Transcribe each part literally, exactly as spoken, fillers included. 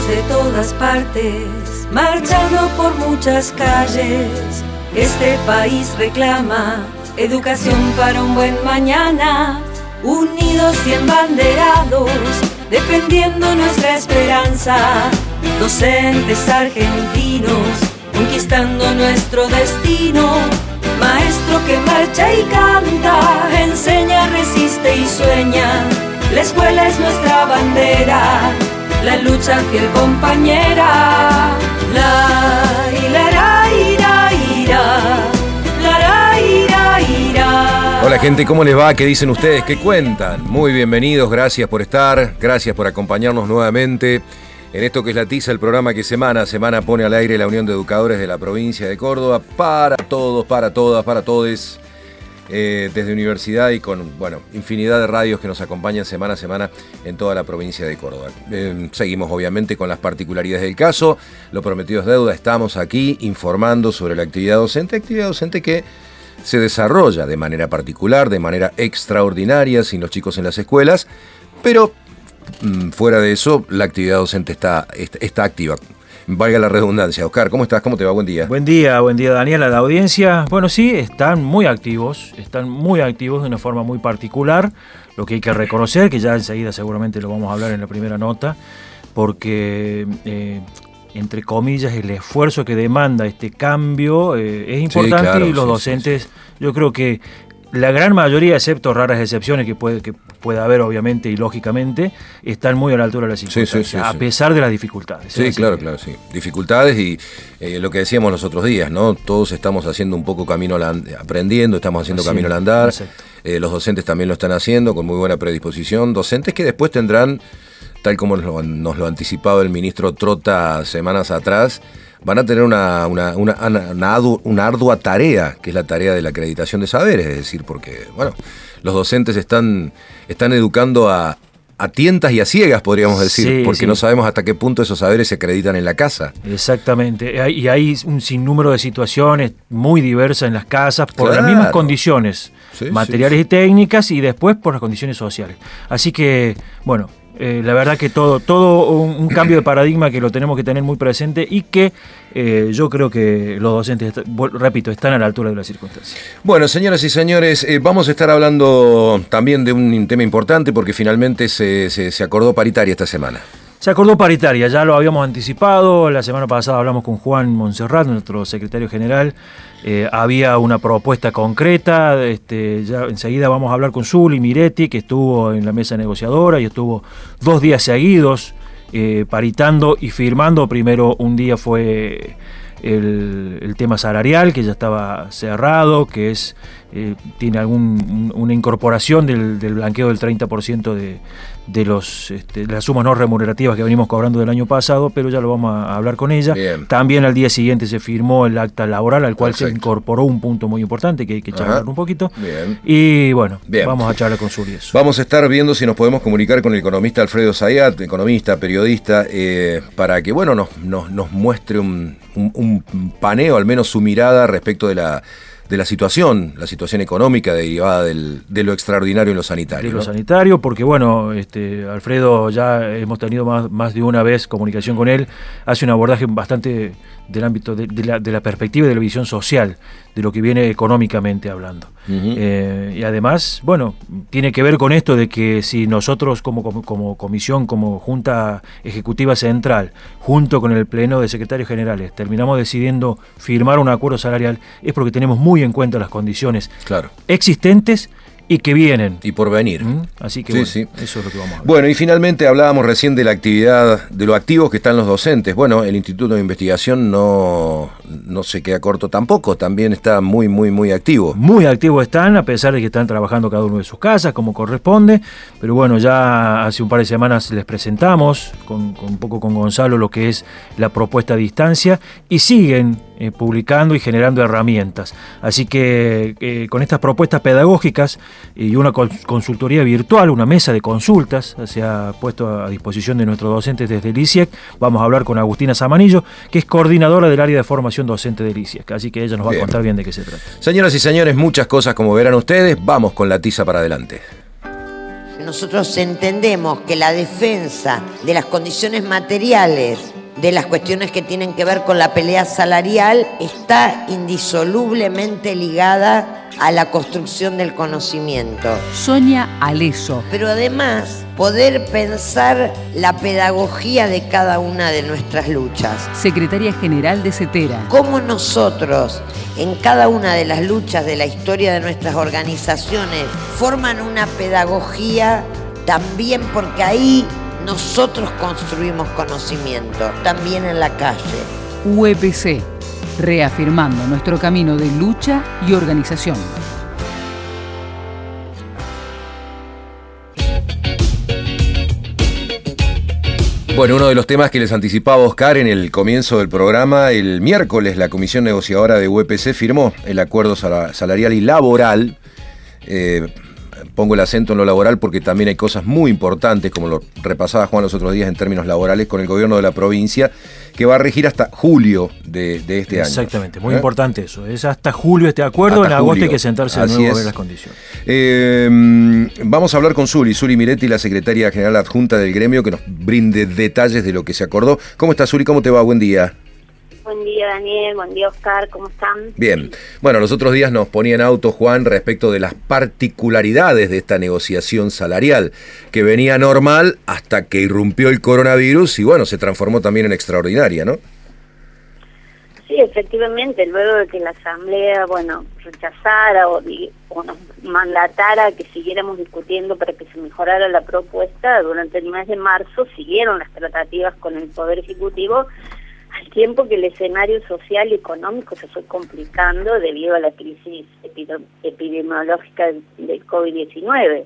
de todas partes, marchando por muchas calles. Este país reclama educación para un buen mañana, unidos y embanderados, defendiendo nuestra esperanza. Docentes argentinos, conquistando nuestro destino. Maestro que marcha y canta, enseña, resiste y sueña. La escuela es nuestra bandera, la lucha fiel compañera. La ira, ira, ira, la ira, ira. Hola gente, ¿cómo les va? ¿Qué dicen ustedes? ¿Qué cuentan? Muy bienvenidos, gracias por estar, gracias por acompañarnos nuevamente en esto que es La Tiza, el programa que semana a semana pone al aire la Unión de Educadores de la provincia de Córdoba para todos, para todas, para todes, eh, desde universidad y con, bueno, infinidad de radios que nos acompañan semana a semana en toda la provincia de Córdoba. Eh, seguimos obviamente con las particularidades del caso, lo prometido es deuda, estamos aquí informando sobre la actividad docente, actividad docente que se desarrolla de manera particular, de manera extraordinaria, sin los chicos en las escuelas, pero fuera de eso, la actividad docente está, está, está activa. Valga la redundancia. Oscar, ¿cómo estás? ¿Cómo te va? Buen día. Buen día, buen día, Daniel, a la audiencia. Bueno, sí, están muy activos, están muy activos de una forma muy particular, lo que hay que reconocer, que ya enseguida seguramente lo vamos a hablar en la primera nota, porque, eh, entre comillas, el esfuerzo que demanda este cambio eh, es importante, sí, claro, y los sí, docentes, sí, sí. Yo creo que la gran mayoría, excepto raras excepciones que puede que pueda haber obviamente y lógicamente, están muy a la altura de las circunstancias, sí, sí, sí, a sí. pesar de las dificultades. Sí, claro, claro, sí. Dificultades y eh, lo que decíamos los otros días, ¿no? Todos estamos haciendo un poco camino al and- aprendiendo, estamos haciendo sí, camino al andar. Eh, los docentes también lo están haciendo con muy buena predisposición. Docentes que después tendrán, tal como nos lo, nos lo ha anticipado el ministro Trota semanas atrás, van a tener una, una, una, una, una ardua tarea, que es la tarea de la acreditación de saberes, es decir, porque, bueno, los docentes están, están educando a, a tientas y a ciegas, podríamos decir, sí, porque sí. no sabemos hasta qué punto esos saberes se acreditan en la casa. Exactamente, y hay un sinnúmero de situaciones muy diversas en las casas por claro. las mismas condiciones sí, materiales sí. y técnicas, y después por las condiciones sociales. Así que, bueno, Eh, la verdad que todo, todo un, un cambio de paradigma que lo tenemos que tener muy presente y que eh, yo creo que los docentes, repito, están a la altura de las circunstancias. Bueno, señoras y señores, eh, vamos a estar hablando también de un tema importante porque finalmente se, se, se acordó paritaria esta semana. Se acordó paritaria, ya lo habíamos anticipado, la semana pasada hablamos con Juan Monserrat, nuestro secretario general, eh, había una propuesta concreta, este, ya enseguida vamos a hablar con Zuli Miretti, que estuvo en la mesa negociadora y estuvo dos días seguidos eh, paritando y firmando. Primero un día fue el, el tema salarial, que ya estaba cerrado, que es eh, tiene algún una incorporación del, del blanqueo del treinta por ciento de de los este, de las sumas no remunerativas que venimos cobrando del año pasado, pero ya lo vamos a hablar con ella. Bien. También al día siguiente se firmó el acta laboral, al cual Perfecto. se incorporó un punto muy importante que hay que charlar un poquito. Bien. Y bueno, Bien. vamos a charlar con Zuli eso. Vamos a estar viendo si nos podemos comunicar con el economista Alfredo Zayat, economista, periodista, eh, para que bueno nos, nos, nos muestre un, un, un paneo, al menos su mirada respecto de la de la situación, la situación económica derivada del, de lo extraordinario en lo sanitario. De lo ¿no? sanitario, porque bueno, este, Alfredo, ya hemos tenido más, más de una vez comunicación con él, hace un abordaje bastante del ámbito de, de, la, de la perspectiva y de la visión social, de lo que viene económicamente hablando. Uh-huh. Eh, y además, bueno, tiene que ver con esto de que si nosotros como, como, como comisión, como Junta Ejecutiva Central, junto con el Pleno de Secretarios Generales, terminamos decidiendo firmar un acuerdo salarial, es porque tenemos muy en cuenta las condiciones claro. existentes y que vienen. Y por venir. ¿Mm? Así que sí, bueno, sí. eso es lo que vamos a hablar. Bueno, y finalmente hablábamos recién de la actividad, de lo activos que están los docentes. Bueno, el Instituto de Investigación no, no se queda corto tampoco, también está muy, muy, muy activo. Muy activos están, a pesar de que están trabajando cada uno de sus casas, como corresponde, pero bueno, ya hace un par de semanas les presentamos, con, con un poco con Gonzalo, lo que es la propuesta a distancia, y siguen eh, publicando y generando herramientas. Así que eh, con estas propuestas pedagógicas y una consultoría virtual, una mesa de consultas, se ha puesto a disposición de nuestros docentes desde el I C I E C. Vamos a hablar con Agustina Zamanillo, que es coordinadora del área de formación docente del I C I E C, así que ella nos va bien. a contar bien de qué se trata. Señoras y señores, muchas cosas como verán ustedes, vamos con La Tiza para adelante. Nosotros entendemos que la defensa de las condiciones materiales, de las cuestiones que tienen que ver con la pelea salarial, está indisolublemente ligada a la construcción del conocimiento. Sonia Aleso. Pero además, poder pensar la pedagogía de cada una de nuestras luchas. Secretaria General de CETERA. Cómo nosotros, en cada una de las luchas de la historia de nuestras organizaciones, forman una pedagogía también, porque ahí nosotros construimos conocimiento, también en la calle. U E P C, reafirmando nuestro camino de lucha y organización. Bueno, uno de los temas que les anticipaba Oscar en el comienzo del programa, el miércoles la Comisión Negociadora de U E P C firmó el acuerdo salarial y laboral. Eh, Pongo el acento en lo laboral porque también hay cosas muy importantes, como lo repasaba Juan los otros días en términos laborales, con el gobierno de la provincia, que va a regir hasta julio de, de este Exactamente, año. Exactamente, muy ¿Eh? importante eso. Es hasta julio este acuerdo, hasta en agosto julio. Hay que sentarse de nuevo a ver las condiciones. Eh, vamos a hablar con Zuli, Zuli Miretti, la secretaria general adjunta del gremio, que nos brinde detalles de lo que se acordó. ¿Cómo estás, Zuli? ¿Cómo te va? Buen día. Buen día, Daniel. Buen día, Oscar. ¿Cómo están? Bien. Bueno, los otros días nos ponía en auto, Juan, respecto de las particularidades de esta negociación salarial, que venía normal hasta que irrumpió el coronavirus y, bueno, se transformó también en extraordinaria, ¿no? Sí, efectivamente. Luego de que la Asamblea, bueno, rechazara o, o nos mandatara que siguiéramos discutiendo para que se mejorara la propuesta, durante el mes de marzo siguieron las tratativas con el Poder Ejecutivo, al tiempo que el escenario social y económico se fue complicando debido a la crisis epidemiológica del COVID diecinueve.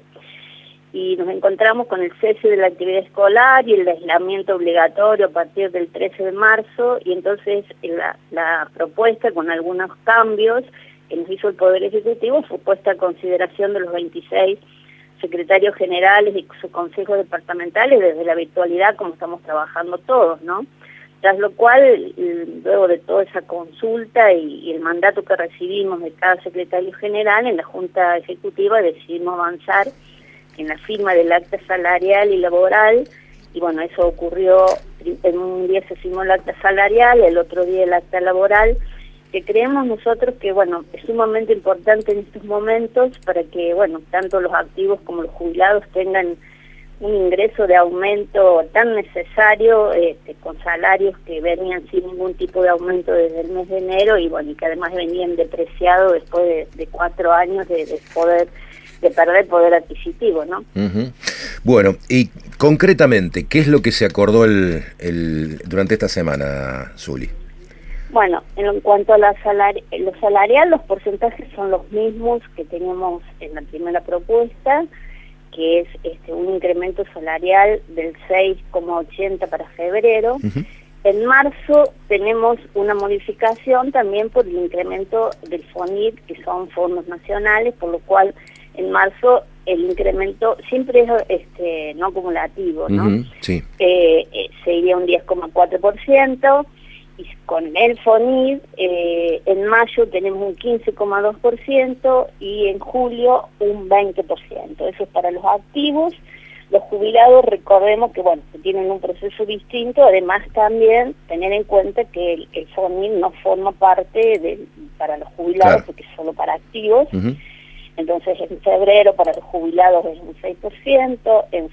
Y nos encontramos con el cese de la actividad escolar y el aislamiento obligatorio a partir del trece de marzo, y entonces la, la propuesta, con algunos cambios que nos hizo el Poder Ejecutivo, fue puesta a consideración de los veintiséis secretarios generales y sus consejos departamentales desde la virtualidad, como estamos trabajando todos, ¿no? Tras lo cual, luego de toda esa consulta y, y el mandato que recibimos de cada secretario general, en la Junta Ejecutiva decidimos avanzar en la firma del acta salarial y laboral, y bueno, eso ocurrió, en un día se firmó el acta salarial, el otro día el acta laboral, que creemos nosotros que, bueno, es sumamente importante en estos momentos para que, bueno, tanto los activos como los jubilados tengan un ingreso de aumento tan necesario, este, con salarios que venían sin ningún tipo de aumento desde el mes de enero, y bueno, y que además venían depreciados después de, de cuatro años de, de poder de perder poder adquisitivo, ¿no? Uh-huh. Bueno, y concretamente, ¿qué es lo que se acordó el, el durante esta semana, Zuli? Bueno, en cuanto a la salari lo salarial, los porcentajes son los mismos que teníamos en la primera propuesta, que es este, un incremento salarial del seis coma ochenta para febrero. Uh-huh. En marzo tenemos una modificación también por el incremento del FONIT, que son fondos nacionales, por lo cual en marzo el incremento siempre es este, no acumulativo, ¿no? Uh-huh, sí. Eh, eh, sería un diez coma cuatro por ciento, y con el FONIT eh, en mayo tenemos un quince coma dos por ciento y en julio un veinte por ciento. Eso es para los activos. Los jubilados, recordemos que bueno, que tienen un proceso distinto, además también tener en cuenta que el, el FONIT no forma parte de, para los jubilados, claro, porque es solo para activos. Uh-huh. Entonces en febrero para los jubilados es un seis por ciento, en,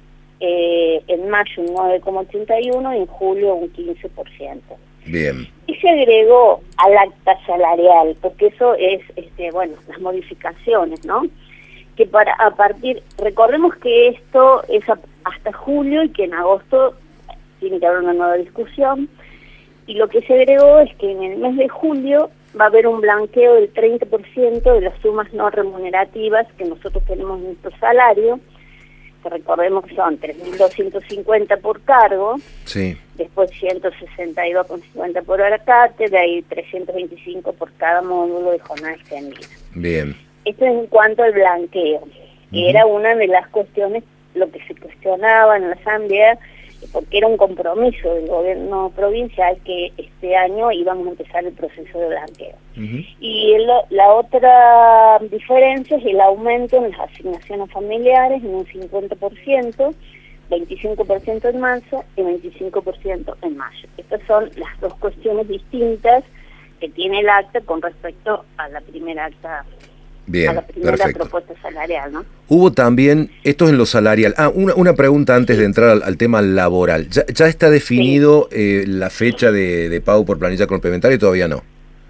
eh, en mayo un nueve coma ochenta y uno por ciento y en julio un quince por ciento. Bien. Y se agregó al acta salarial, porque eso es, este, bueno, las modificaciones, ¿no? Que para a partir, recordemos que esto es a, hasta julio y que en agosto tiene que haber una nueva discusión, y lo que se agregó es que en el mes de julio va a haber un blanqueo del treinta por ciento de las sumas no remunerativas que nosotros tenemos en nuestro salario, que recordemos que son tres mil doscientos cincuenta por cargo, sí, después ciento sesenta y dos coma cincuenta por hora cátedra y trescientos veinticinco por cada módulo de jornada extendida. Bien. Esto es en cuanto al blanqueo, que uh-huh. era una de las cuestiones, lo que se cuestionaba en la Asamblea, porque era un compromiso del gobierno provincial que este año íbamos a empezar el proceso de blanqueo. Uh-huh. Y el, la otra diferencia es el aumento en las asignaciones familiares en un cincuenta por ciento, veinticinco por ciento en marzo y veinticinco por ciento en mayo. Estas son las dos cuestiones distintas que tiene el acta con respecto a la primera acta. Bien, a la primera perfecto. propuesta salarial, ¿no? Hubo también, esto es en lo salarial, ah, una, una pregunta antes de entrar al, al tema laboral. ¿Ya, ya está definido sí. eh, la fecha de, de pago por planilla complementaria y todavía no?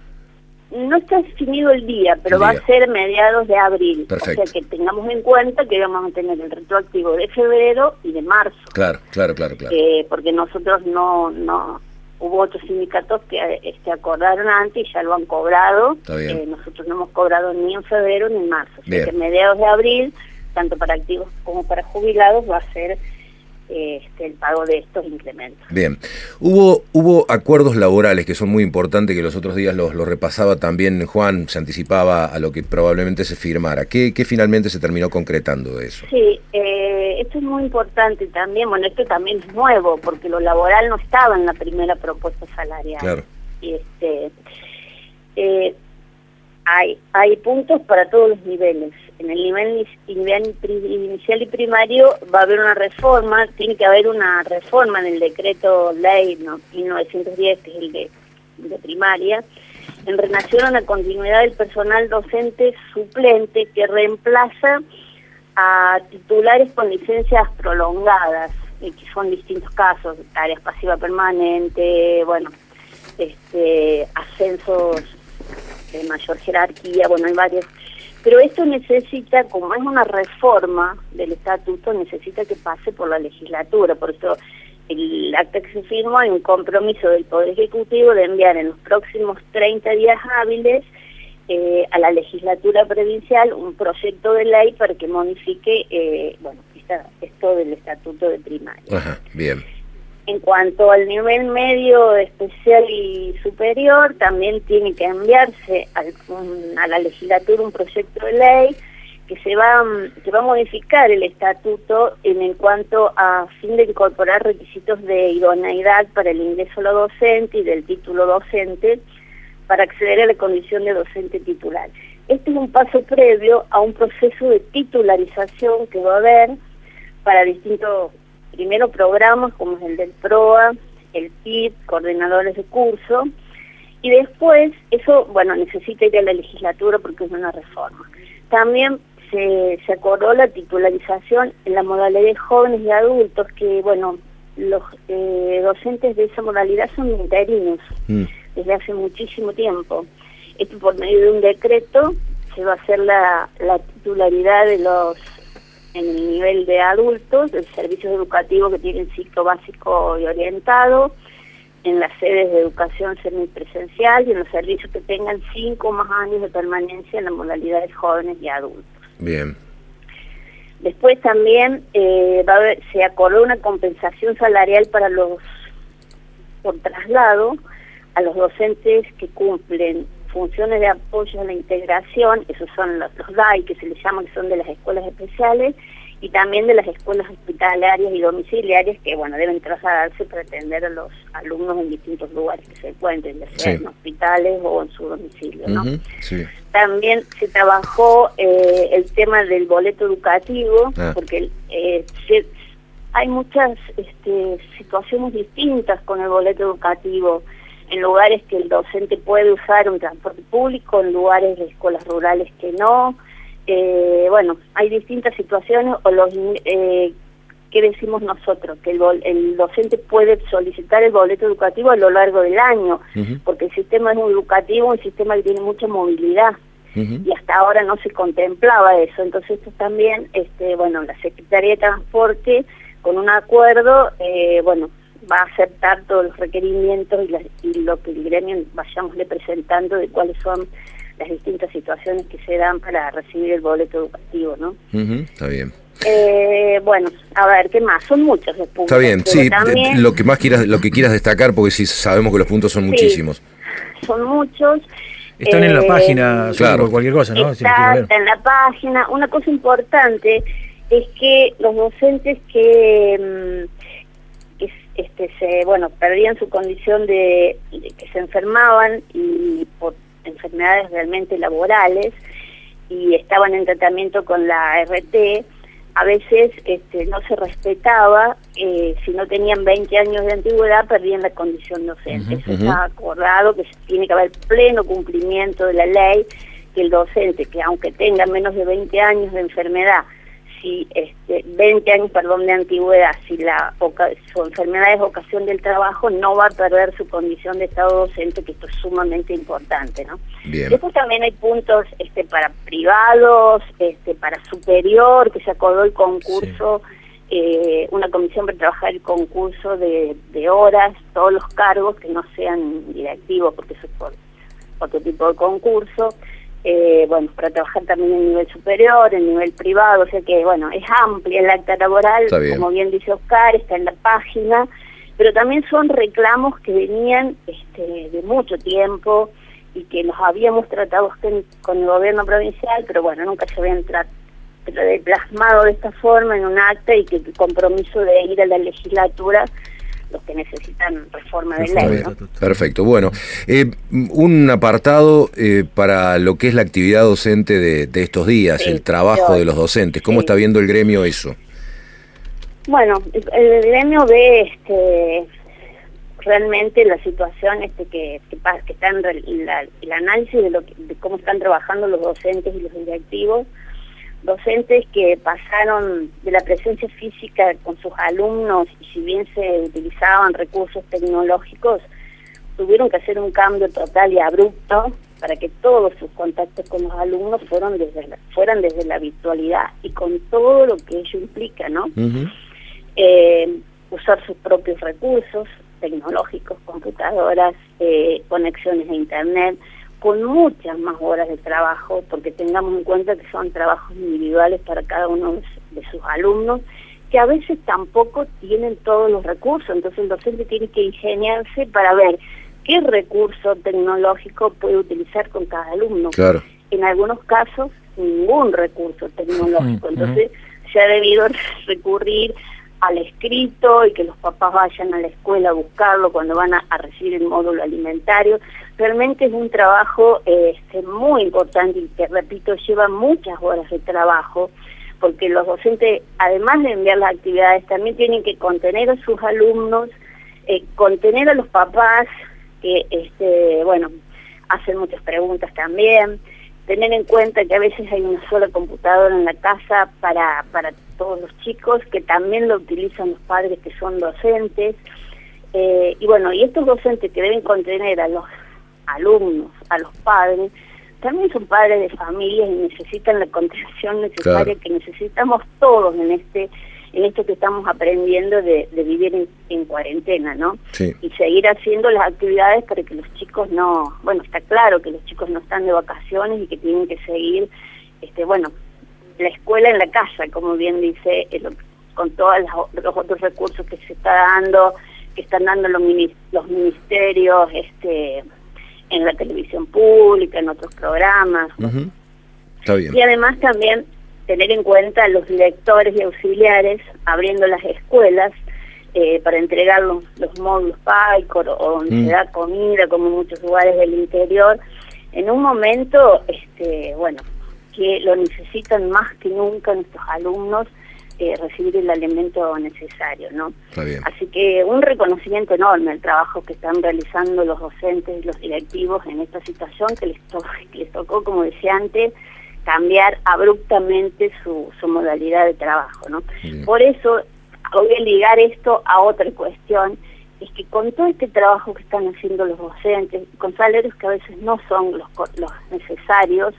No está definido el día, pero el va día. a ser mediados de abril. Perfecto. O sea que tengamos en cuenta que vamos a tener el retroactivo de febrero y de marzo. Claro, claro, claro, claro. Eh, porque nosotros no... no hubo otros sindicatos que este, acordaron antes y ya lo han cobrado. Eh, nosotros no hemos cobrado ni en febrero ni en marzo. O sea que mediados de abril, tanto para activos como para jubilados, va a ser eh, este, el pago de estos incrementos. Bien. Hubo hubo acuerdos laborales que son muy importantes, que los otros días los, los repasaba también Juan, se anticipaba a lo que probablemente se firmara. ¿Qué, qué finalmente se terminó concretando de eso? Sí, eh, esto es muy importante también. Bueno, esto también es nuevo, porque lo laboral no estaba en la primera propuesta salarial. Claro. Y este, eh, hay, hay puntos para todos los niveles. En el nivel inicial y primario va a haber una reforma, tiene que haber una reforma en el decreto ley no, mil novecientos diez, que es el de, de primaria, en relación a la continuidad del personal docente suplente que reemplaza a titulares con licencias prolongadas, que son distintos casos, tareas pasiva permanente, bueno, este, ascensos de mayor jerarquía, bueno, hay varios. Pero esto necesita, como es una reforma del estatuto, necesita que pase por la legislatura. Por eso el acta que se firmó hay un compromiso del Poder Ejecutivo de enviar en los próximos treinta días hábiles eh, a la legislatura provincial un proyecto de ley para que modifique eh, bueno, esta, esto del estatuto de primaria. Ajá, bien. En cuanto al nivel medio, especial y superior, también tiene que enviarse al, un, a la legislatura un proyecto de ley que se va, que va a modificar el estatuto en, en cuanto a fin de incorporar requisitos de idoneidad para el ingreso a la docente y del título docente para acceder a la condición de docente titular. Este es un paso previo a un proceso de titularización que va a haber para distintos... Primero programas como es el del PROA, el P I B, coordinadores de curso, y después eso, bueno, necesita ir a la legislatura porque es una reforma. También se, se acordó la titularización en la modalidad de jóvenes y adultos, que, bueno, los eh, docentes de esa modalidad son interinos mm. desde hace muchísimo tiempo. Esto por medio de un decreto se va a hacer la, la titularidad de los... en el nivel de adultos, de servicios educativos que tienen ciclo básico y orientado, en las sedes de educación semipresencial y en los servicios que tengan cinco o más años de permanencia en la modalidad de jóvenes y adultos. Bien. Después también eh, va a haber, se acordó una compensación salarial para los, por traslado, a los docentes que cumplen funciones de apoyo a la integración, esos son los, los D A I, que se les llama, que son de las escuelas especiales, y también de las escuelas hospitalarias y domiciliarias, que bueno, deben trasladarse para atender a los alumnos en distintos lugares que se encuentren, ya sea sí. en hospitales o en su domicilio, ¿no? Uh-huh, sí. También se trabajó eh, el tema del boleto educativo, ah. porque eh, se, hay muchas este, situaciones distintas con el boleto educativo, en lugares que el docente puede usar un transporte público, en lugares de escuelas rurales que no. Eh, bueno, hay distintas situaciones, o los eh, ¿qué decimos nosotros? Que el, el docente puede solicitar el boleto educativo a lo largo del año, uh-huh. porque el sistema es educativo, un sistema que tiene mucha movilidad, uh-huh. y hasta ahora no se contemplaba eso. Entonces esto también, este, bueno, la Secretaría de Transporte, con un acuerdo, eh, bueno, va a aceptar todos los requerimientos y, la, y lo que el gremio vayamosle presentando de cuáles son las distintas situaciones que se dan para recibir el boleto educativo, ¿no? Uh-huh, está bien. Eh, bueno, a ver, ¿qué más? Son muchos los puntos. Está bien, sí, también, lo que más quieras, lo que quieras destacar, porque sí sabemos que los puntos son sí, muchísimos. Son muchos. Están eh, en la página, claro, por cualquier cosa, ¿no? Está, si está en la página. Una cosa importante es que los docentes que... que este, se, bueno, perdían su condición de, de que se enfermaban y por enfermedades realmente laborales y estaban en tratamiento con la R T, a veces este, no se respetaba, eh, si no tenían veinte años de antigüedad perdían la condición docente. Uh-huh, Eso uh-huh. está acordado, que tiene que haber pleno cumplimiento de la ley, que el docente, que aunque tenga menos de veinte años de enfermedad, si este, veinte años, perdón, de antigüedad, si la su enfermedad es ocasión del trabajo, no va a perder su condición de estado docente, que esto es sumamente importante, ¿no? Bien. Después también hay puntos este, para privados, este, para superior, que se acordó el concurso, sí. eh, una comisión para trabajar el concurso de, de horas, todos los cargos que no sean directivos, porque eso es por otro tipo de concurso. Eh, bueno, para trabajar también en nivel superior, en nivel privado, o sea que, bueno, es amplia el acta laboral, bien. Como bien dice Oscar, está en la página, pero también son reclamos que venían este, de mucho tiempo y que los habíamos tratado con el gobierno provincial, pero bueno, nunca se habían plasmado de esta forma en un acta y que el compromiso de ir a la legislatura los que necesitan reforma de ley, ¿no? Perfecto. Bueno, eh, un apartado eh, para lo que es la actividad docente de, de estos días, sí, el trabajo yo, de los docentes. ¿Cómo sí. está viendo el gremio eso? Bueno, el, el gremio ve este, realmente la situación este que, que, que está en la, el análisis de, lo que, de cómo están trabajando los docentes y los directivos. Docentes que pasaron de la presencia física con sus alumnos y si bien se utilizaban recursos tecnológicos, tuvieron que hacer un cambio total y abrupto para que todos sus contactos con los alumnos fueron desde la, fueran desde la virtualidad y con todo lo que ello implica, ¿no? Uh-huh. Eh, usar sus propios recursos tecnológicos, computadoras, eh, conexiones a internet, con muchas más horas de trabajo, porque tengamos en cuenta que son trabajos individuales para cada uno de sus alumnos, que a veces tampoco tienen todos los recursos, entonces el docente tiene que ingeniarse para ver qué recurso tecnológico puede utilizar con cada alumno. Claro. En algunos casos, ningún recurso tecnológico, entonces se ha debido recurrir al escrito y que los papás vayan a la escuela a buscarlo cuando van a, a recibir el módulo alimentario. Realmente es un trabajo eh, este, muy importante y que, repito, lleva muchas horas de trabajo, porque los docentes, además de enviar las actividades, también tienen que contener a sus alumnos, eh, contener a los papás, que, este, bueno, hacen muchas preguntas también, tener en cuenta que a veces hay una sola computadora en la casa para, para todos los chicos, que también lo utilizan los padres que son docentes, eh, y bueno, y estos docentes que deben contener a los alumnos, a los padres, también son padres de familias y necesitan la contención necesaria, claro, que necesitamos todos en este en esto que estamos aprendiendo de, de vivir en, en cuarentena, ¿no? Sí. Y seguir haciendo las actividades para que los chicos no, bueno, está claro que los chicos no están de vacaciones y que tienen que seguir, este, bueno, la escuela en la casa, como bien dice, el, con todos los otros recursos que se está dando, que están dando los, los ministerios, este, en la televisión pública, en otros programas. Uh-huh. Está bien. Y además también tener en cuenta a los directores y auxiliares abriendo las escuelas eh, para entregar los, los módulos PAICOR o donde mm. se da comida, como en muchos lugares del interior, en un momento, este, bueno, que lo necesitan más que nunca nuestros alumnos, eh, recibir el alimento necesario, ¿no? Está bien. Así que un reconocimiento enorme al trabajo que están realizando los docentes y los directivos en esta situación que les, to que les tocó, como decía antes, cambiar abruptamente su, su modalidad de trabajo, ¿no? Bien. Por eso voy a ligar esto a otra cuestión, es que con todo este trabajo que están haciendo los docentes, con salarios que a veces no son los, los necesarios,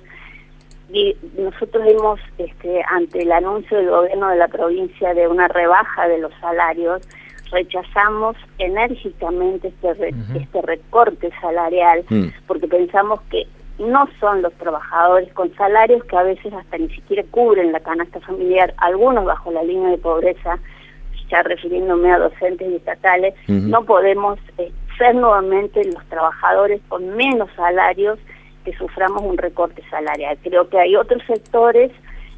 y nosotros hemos, este, ante el anuncio del gobierno de la provincia de una rebaja de los salarios, rechazamos enérgicamente este, re, uh-huh. este recorte salarial, uh-huh. porque pensamos que no son los trabajadores con salarios que a veces hasta ni siquiera cubren la canasta familiar, algunos bajo la línea de pobreza, ya refiriéndome a docentes y estatales, uh-huh. no podemos eh, ser nuevamente los trabajadores con menos salarios que suframos un recorte salarial. Creo que hay otros sectores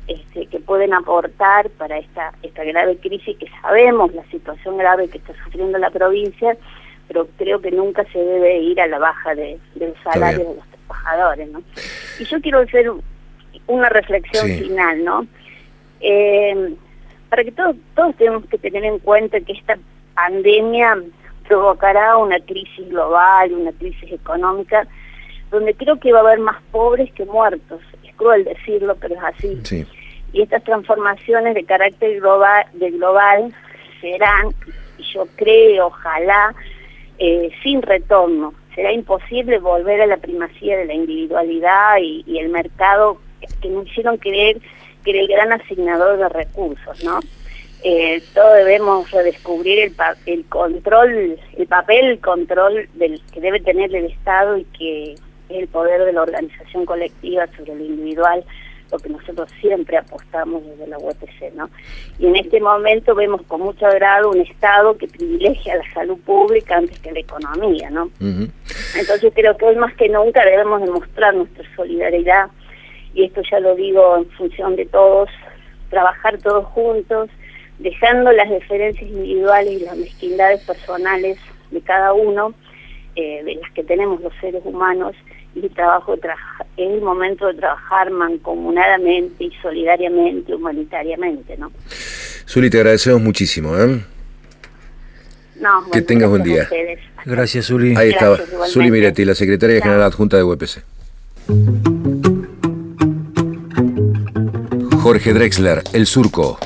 este, que pueden aportar para esta, esta grave crisis que sabemos, la situación grave que está sufriendo la provincia, pero creo que nunca se debe ir a la baja de, de los salarios de los trabajadores, ¿no? Y yo quiero hacer una reflexión sí. final, ¿no? Eh, para que todos, todos tenemos que tener en cuenta que esta pandemia provocará una crisis global, una crisis económica, donde creo que va a haber más pobres que muertos. Es cruel decirlo, pero es así. Sí. Y estas transformaciones de carácter global, de global serán, y yo creo, ojalá, eh, sin retorno. Será imposible volver a la primacía de la individualidad y, y el mercado que, que nos hicieron creer que era el gran asignador de recursos, ¿no? Eh, todos debemos redescubrir el, pa el control, el papel, el control del que debe tener el Estado y que es el poder de la organización colectiva sobre lo individual, lo que nosotros siempre apostamos desde la U E P C, ¿no? Y en este momento vemos con mucho agrado un Estado que privilegia la salud pública antes que la economía, ¿no? Uh-huh. Entonces creo que hoy más que nunca debemos demostrar nuestra solidaridad, y esto ya lo digo en función de todos, trabajar todos juntos, dejando las diferencias individuales y las mezquindades personales de cada uno, eh, de las que tenemos los seres humanos, y el trabajo de es el momento de trabajar mancomunadamente y solidariamente, humanitariamente, ¿no? Zuli, te agradecemos muchísimo, ¿eh? No, bueno, que tengas buen día. Gracias, Zuli. Ahí estaba Zuli Miretti, la secretaria Chao. General adjunta de U E P C. Jorge Drexler, El Surco.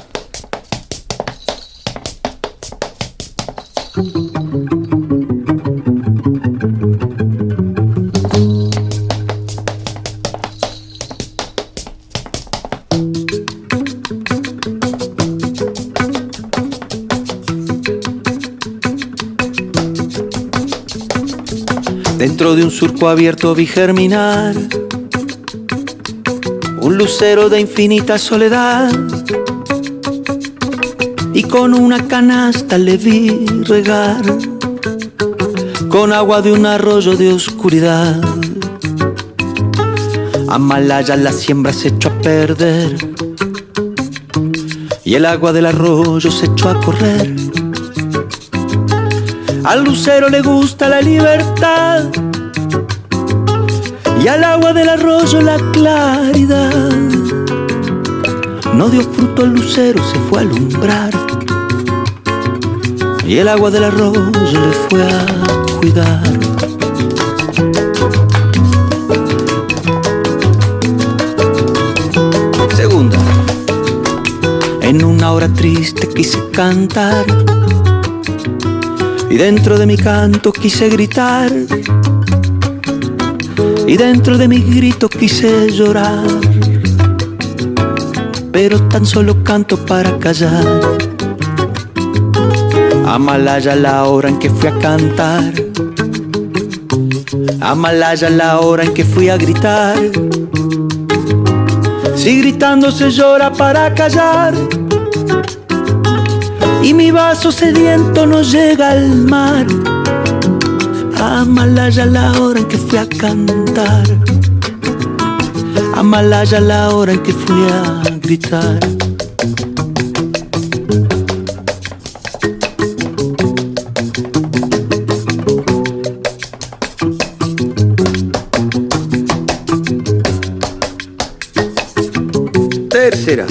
Dentro de un surco abierto vi germinar un lucero de infinita soledad, y con una canasta le vi regar con agua de un arroyo de oscuridad. A Malaya la siembra se echó a perder y el agua del arroyo se echó a correr. Al lucero le gusta la libertad y al agua del arroyo la claridad. No dio fruto el lucero, se fue a alumbrar y el agua del arroyo le fue a cuidar. Segunda. En una hora triste quise cantar y dentro de mi canto quise gritar, y dentro de mi grito quise llorar, pero tan solo canto para callar. A Malaya la hora en que fui a cantar, a Malaya la hora en que fui a gritar. Si gritando se llora para callar, y mi vaso sediento no llega al mar. A Malaya la hora en que fui a cantar, a Malaya la hora en que fui a gritar. Tercera.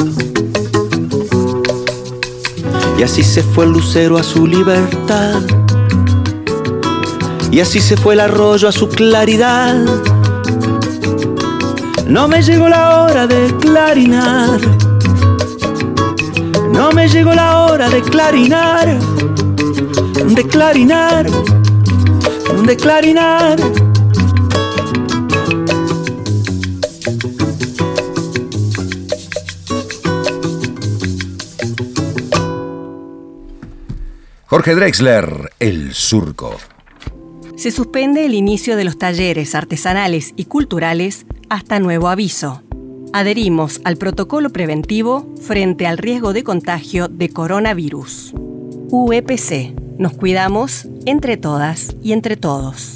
Y así se fue el lucero a su libertad, y así se fue el arroyo a su claridad. No me llegó la hora de clarinar, no me llegó la hora de clarinar, de clarinar, de clarinar. Jorge Drexler, El Surco. Se suspende el inicio de los talleres artesanales y culturales hasta nuevo aviso. Adherimos al protocolo preventivo frente al riesgo de contagio de coronavirus. U E P C. Nos cuidamos entre todas y entre todos.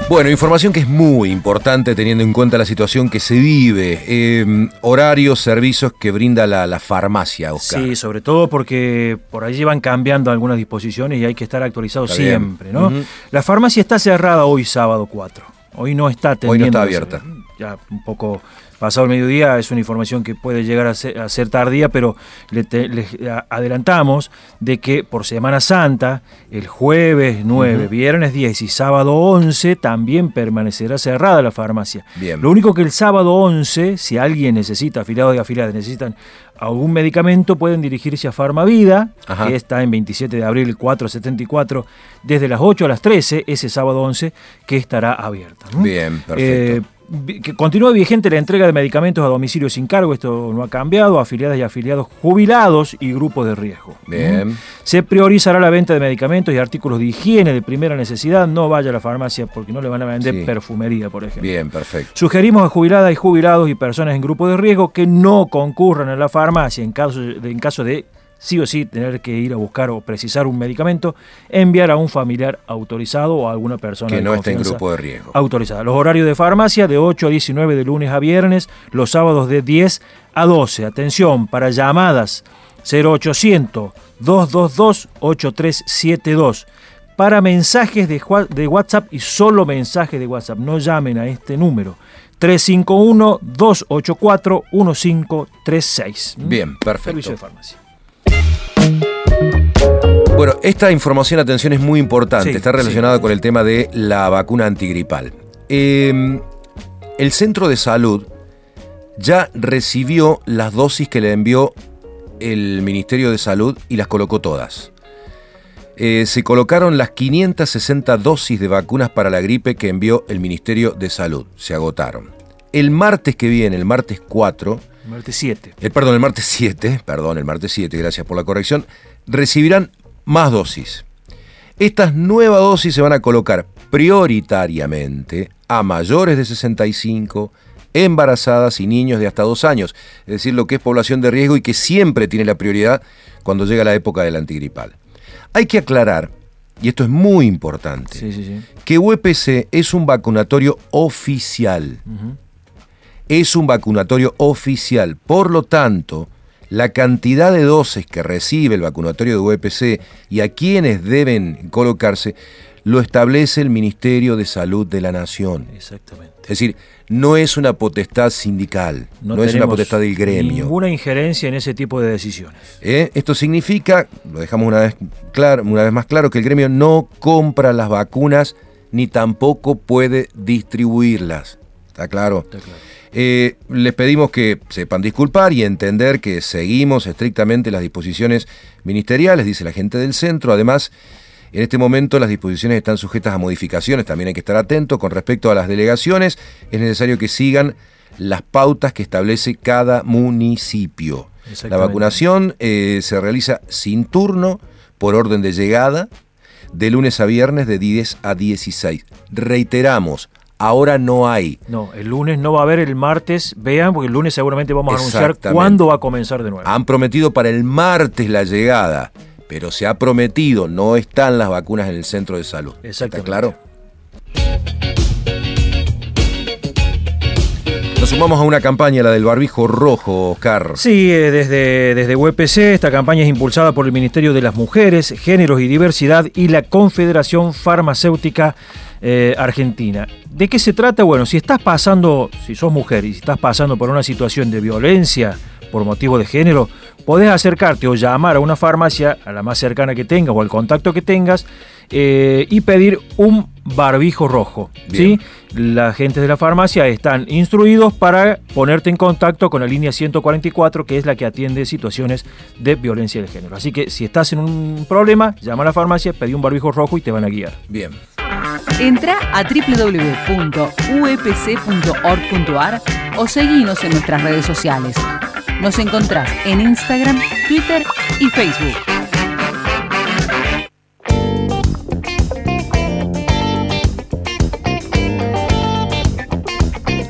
Bueno, información que es muy importante teniendo en cuenta la situación que se vive. Eh, horarios, servicios que brinda la, la farmacia, Oscar. Sí, sobre todo porque por allí van cambiando algunas disposiciones y hay que estar actualizados Está siempre, bien. ¿no? Uh-huh. La farmacia está cerrada hoy sábado cuatro. Hoy no está atendiendo. Hoy no está abierta. Ya un poco pasado el mediodía, es una información que puede llegar a ser, a ser tardía, pero le te, les adelantamos de que por Semana Santa, el jueves nueve, uh-huh. viernes diez y sábado once, también permanecerá cerrada la farmacia. Bien. Lo único que el sábado once, si alguien necesita, afiliados y afiliadas, necesitan algún medicamento, pueden dirigirse a Farmavida, Ajá. que está en veintisiete de abril cuatrocientos setenta y cuatro, desde las ocho a las trece, ese sábado once, que estará abierta, ¿no? Bien, perfecto. Eh, que continúa vigente la entrega de medicamentos a domicilio sin cargo, esto no ha cambiado, afiliadas y afiliados jubilados y grupos de riesgo. Bien. Se priorizará la venta de medicamentos y artículos de higiene de primera necesidad, no vaya a la farmacia porque no le van a vender sí. perfumería, por ejemplo. Bien, perfecto. Sugerimos a jubiladas y jubilados y personas en grupo de riesgo que no concurran a la farmacia en caso de, en caso de sí o sí tener que ir a buscar o precisar un medicamento, enviar a un familiar autorizado o a alguna persona que no esté en confianza grupo de riesgo. Autorizada. Los horarios de farmacia de ocho a diecinueve de lunes a viernes, los sábados de diez a doce. Atención, para llamadas cero ochocientos, dos dos dos, ocho tres siete dos. Para mensajes de, de WhatsApp y solo mensajes de WhatsApp, no llamen a este número. tres cinco uno, dos ocho cuatro, uno cinco tres seis. Bien, perfecto. Servicio de farmacia. Bueno, esta información, atención, es muy importante. Sí, Está relacionada sí. con el tema de la vacuna antigripal. Eh, el Centro de Salud ya recibió las dosis que le envió el Ministerio de Salud y las colocó todas. Eh, se colocaron las quinientas sesenta dosis de vacunas para la gripe que envió el Ministerio de Salud. Se agotaron. El martes que viene, el martes cuatro... El martes siete. Eh, perdón, el martes siete, perdón, el martes siete, gracias por la corrección, recibirán más dosis. Estas nuevas dosis se van a colocar prioritariamente a mayores de sesenta y cinco, embarazadas y niños de hasta dos años, es decir, lo que es población de riesgo y que siempre tiene la prioridad cuando llega la época del antigripal. Hay que aclarar, y esto es muy importante, sí, sí, sí. que U E P C es un vacunatorio oficial. Uh-huh. Es un vacunatorio oficial, por lo tanto, la cantidad de dosis que recibe el vacunatorio de U E P C y a quienes deben colocarse, lo establece el Ministerio de Salud de la Nación. Exactamente. Es decir, no es una potestad sindical, no, no es una potestad del gremio. Ninguna injerencia en ese tipo de decisiones. ¿Eh? Esto significa, lo dejamos una vez, claro, una vez más claro, que el gremio no compra las vacunas ni tampoco puede distribuirlas. ¿Está claro? Está claro. Eh, les pedimos que sepan disculpar y entender que seguimos estrictamente las disposiciones ministeriales, dice la gente del centro. Además, en este momento las disposiciones están sujetas a modificaciones, también hay que estar atentos. Con respecto a las delegaciones, es necesario que sigan las pautas que establece cada municipio. La vacunación eh, se realiza sin turno, por orden de llegada, de lunes a viernes de diez a dieciséis. Reiteramos, ahora no hay. No, el lunes no va a haber, el martes, vean, porque el lunes seguramente vamos a anunciar cuándo va a comenzar de nuevo. Han prometido para el martes la llegada, pero se ha prometido, no están las vacunas en el centro de salud. Exactamente. ¿Está claro? Nos sumamos a una campaña, la del barbijo rojo, Oscar. Sí, eh, desde, desde U E P C, esta campaña es impulsada por el Ministerio de las Mujeres, Géneros y Diversidad y la Confederación Farmacéutica eh, Argentina. ¿De qué se trata? Bueno, si estás pasando, si sos mujer y si estás pasando por una situación de violencia por motivo de género, podés acercarte o llamar a una farmacia, a la más cercana que tengas o al contacto que tengas, eh, y pedir un barbijo rojo. ¿Sí? La gente de la farmacia están instruidos para ponerte en contacto con la línea ciento cuarenta y cuatro, que es la que atiende situaciones de violencia de género. Así que si estás en un problema, llama a la farmacia, pedí un barbijo rojo y te van a guiar. Bien. Entra a doble u doble u doble u punto u e p c punto org punto a r o seguinos en nuestras redes sociales. Nos encontrás en Instagram, Twitter y Facebook.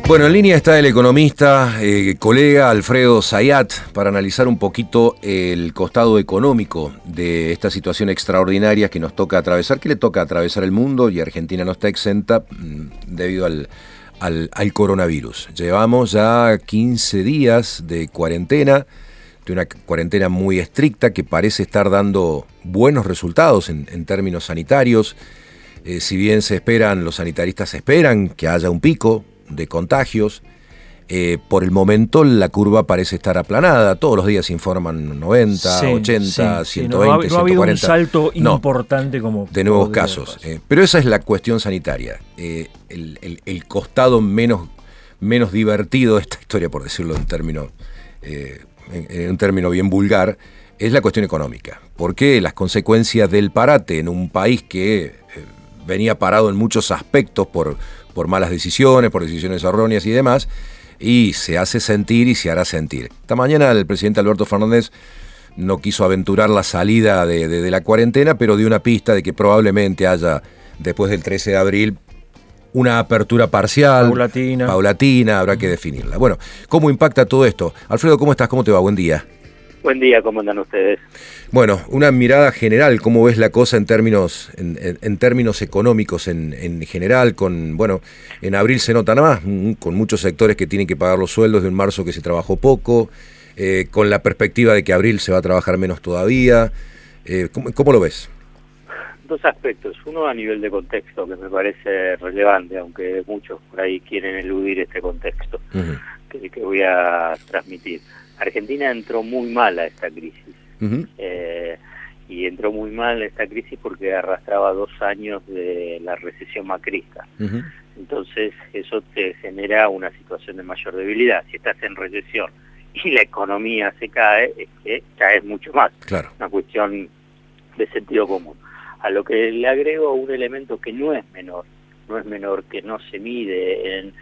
Bueno, en línea está el economista, eh, colega Alfredo Zayat, para analizar un poquito el costado económico de esta situación extraordinaria que nos toca atravesar, que le toca atravesar el mundo, y Argentina no está exenta mmm, debido al, al, al coronavirus. Llevamos ya quince días de cuarentena, de una cuarentena muy estricta que parece estar dando buenos resultados en, en términos sanitarios. Eh, si bien se esperan, los sanitaristas esperan que haya un pico de contagios, eh, por el momento la curva parece estar aplanada. Todos los días se informan noventa, sí, ochenta, sí, ciento veinte, sí, no, no ha habido un salto no, importante como de nuevos casos. Eh, pero esa es la cuestión sanitaria. Eh, el, el, el costado menos, menos divertido de esta historia, por decirlo en término, eh, en, en un término bien vulgar, es la cuestión económica. Porque las consecuencias del parate en un país que eh, venía parado en muchos aspectos por por malas decisiones, por decisiones erróneas y demás, y se hace sentir y se hará sentir. Esta mañana el presidente Alberto Fernández no quiso aventurar la salida de, de, de la cuarentena, pero dio una pista de que probablemente haya, después del trece de abril, una apertura parcial, paulatina, paulatina, habrá que definirla. Bueno, ¿cómo impacta todo esto? Alfredo, ¿cómo estás? ¿Cómo te va? Buen día. Buen día, ¿cómo andan ustedes? Bueno, una mirada general, ¿cómo ves la cosa en términos en, en, en términos económicos en, en general? Con bueno, en abril se nota nada más, con muchos sectores que tienen que pagar los sueldos de un marzo que se trabajó poco, eh, con la perspectiva de que abril se va a trabajar menos todavía. Eh, ¿cómo, ¿Cómo lo ves? Dos aspectos. Uno a nivel de contexto, que me parece relevante, aunque muchos por ahí quieren eludir este contexto, uh-huh. que, que voy a transmitir. Argentina entró muy mal a esta crisis, uh-huh. eh, y entró muy mal a esta crisis porque arrastraba dos años de la recesión macrista. Uh-huh. Entonces eso te genera una situación de mayor debilidad. Si estás en recesión y la economía se cae, es que caes mucho más. Claro. Una cuestión de sentido común. A lo que le agrego un elemento que no es menor, no es menor, que no se mide en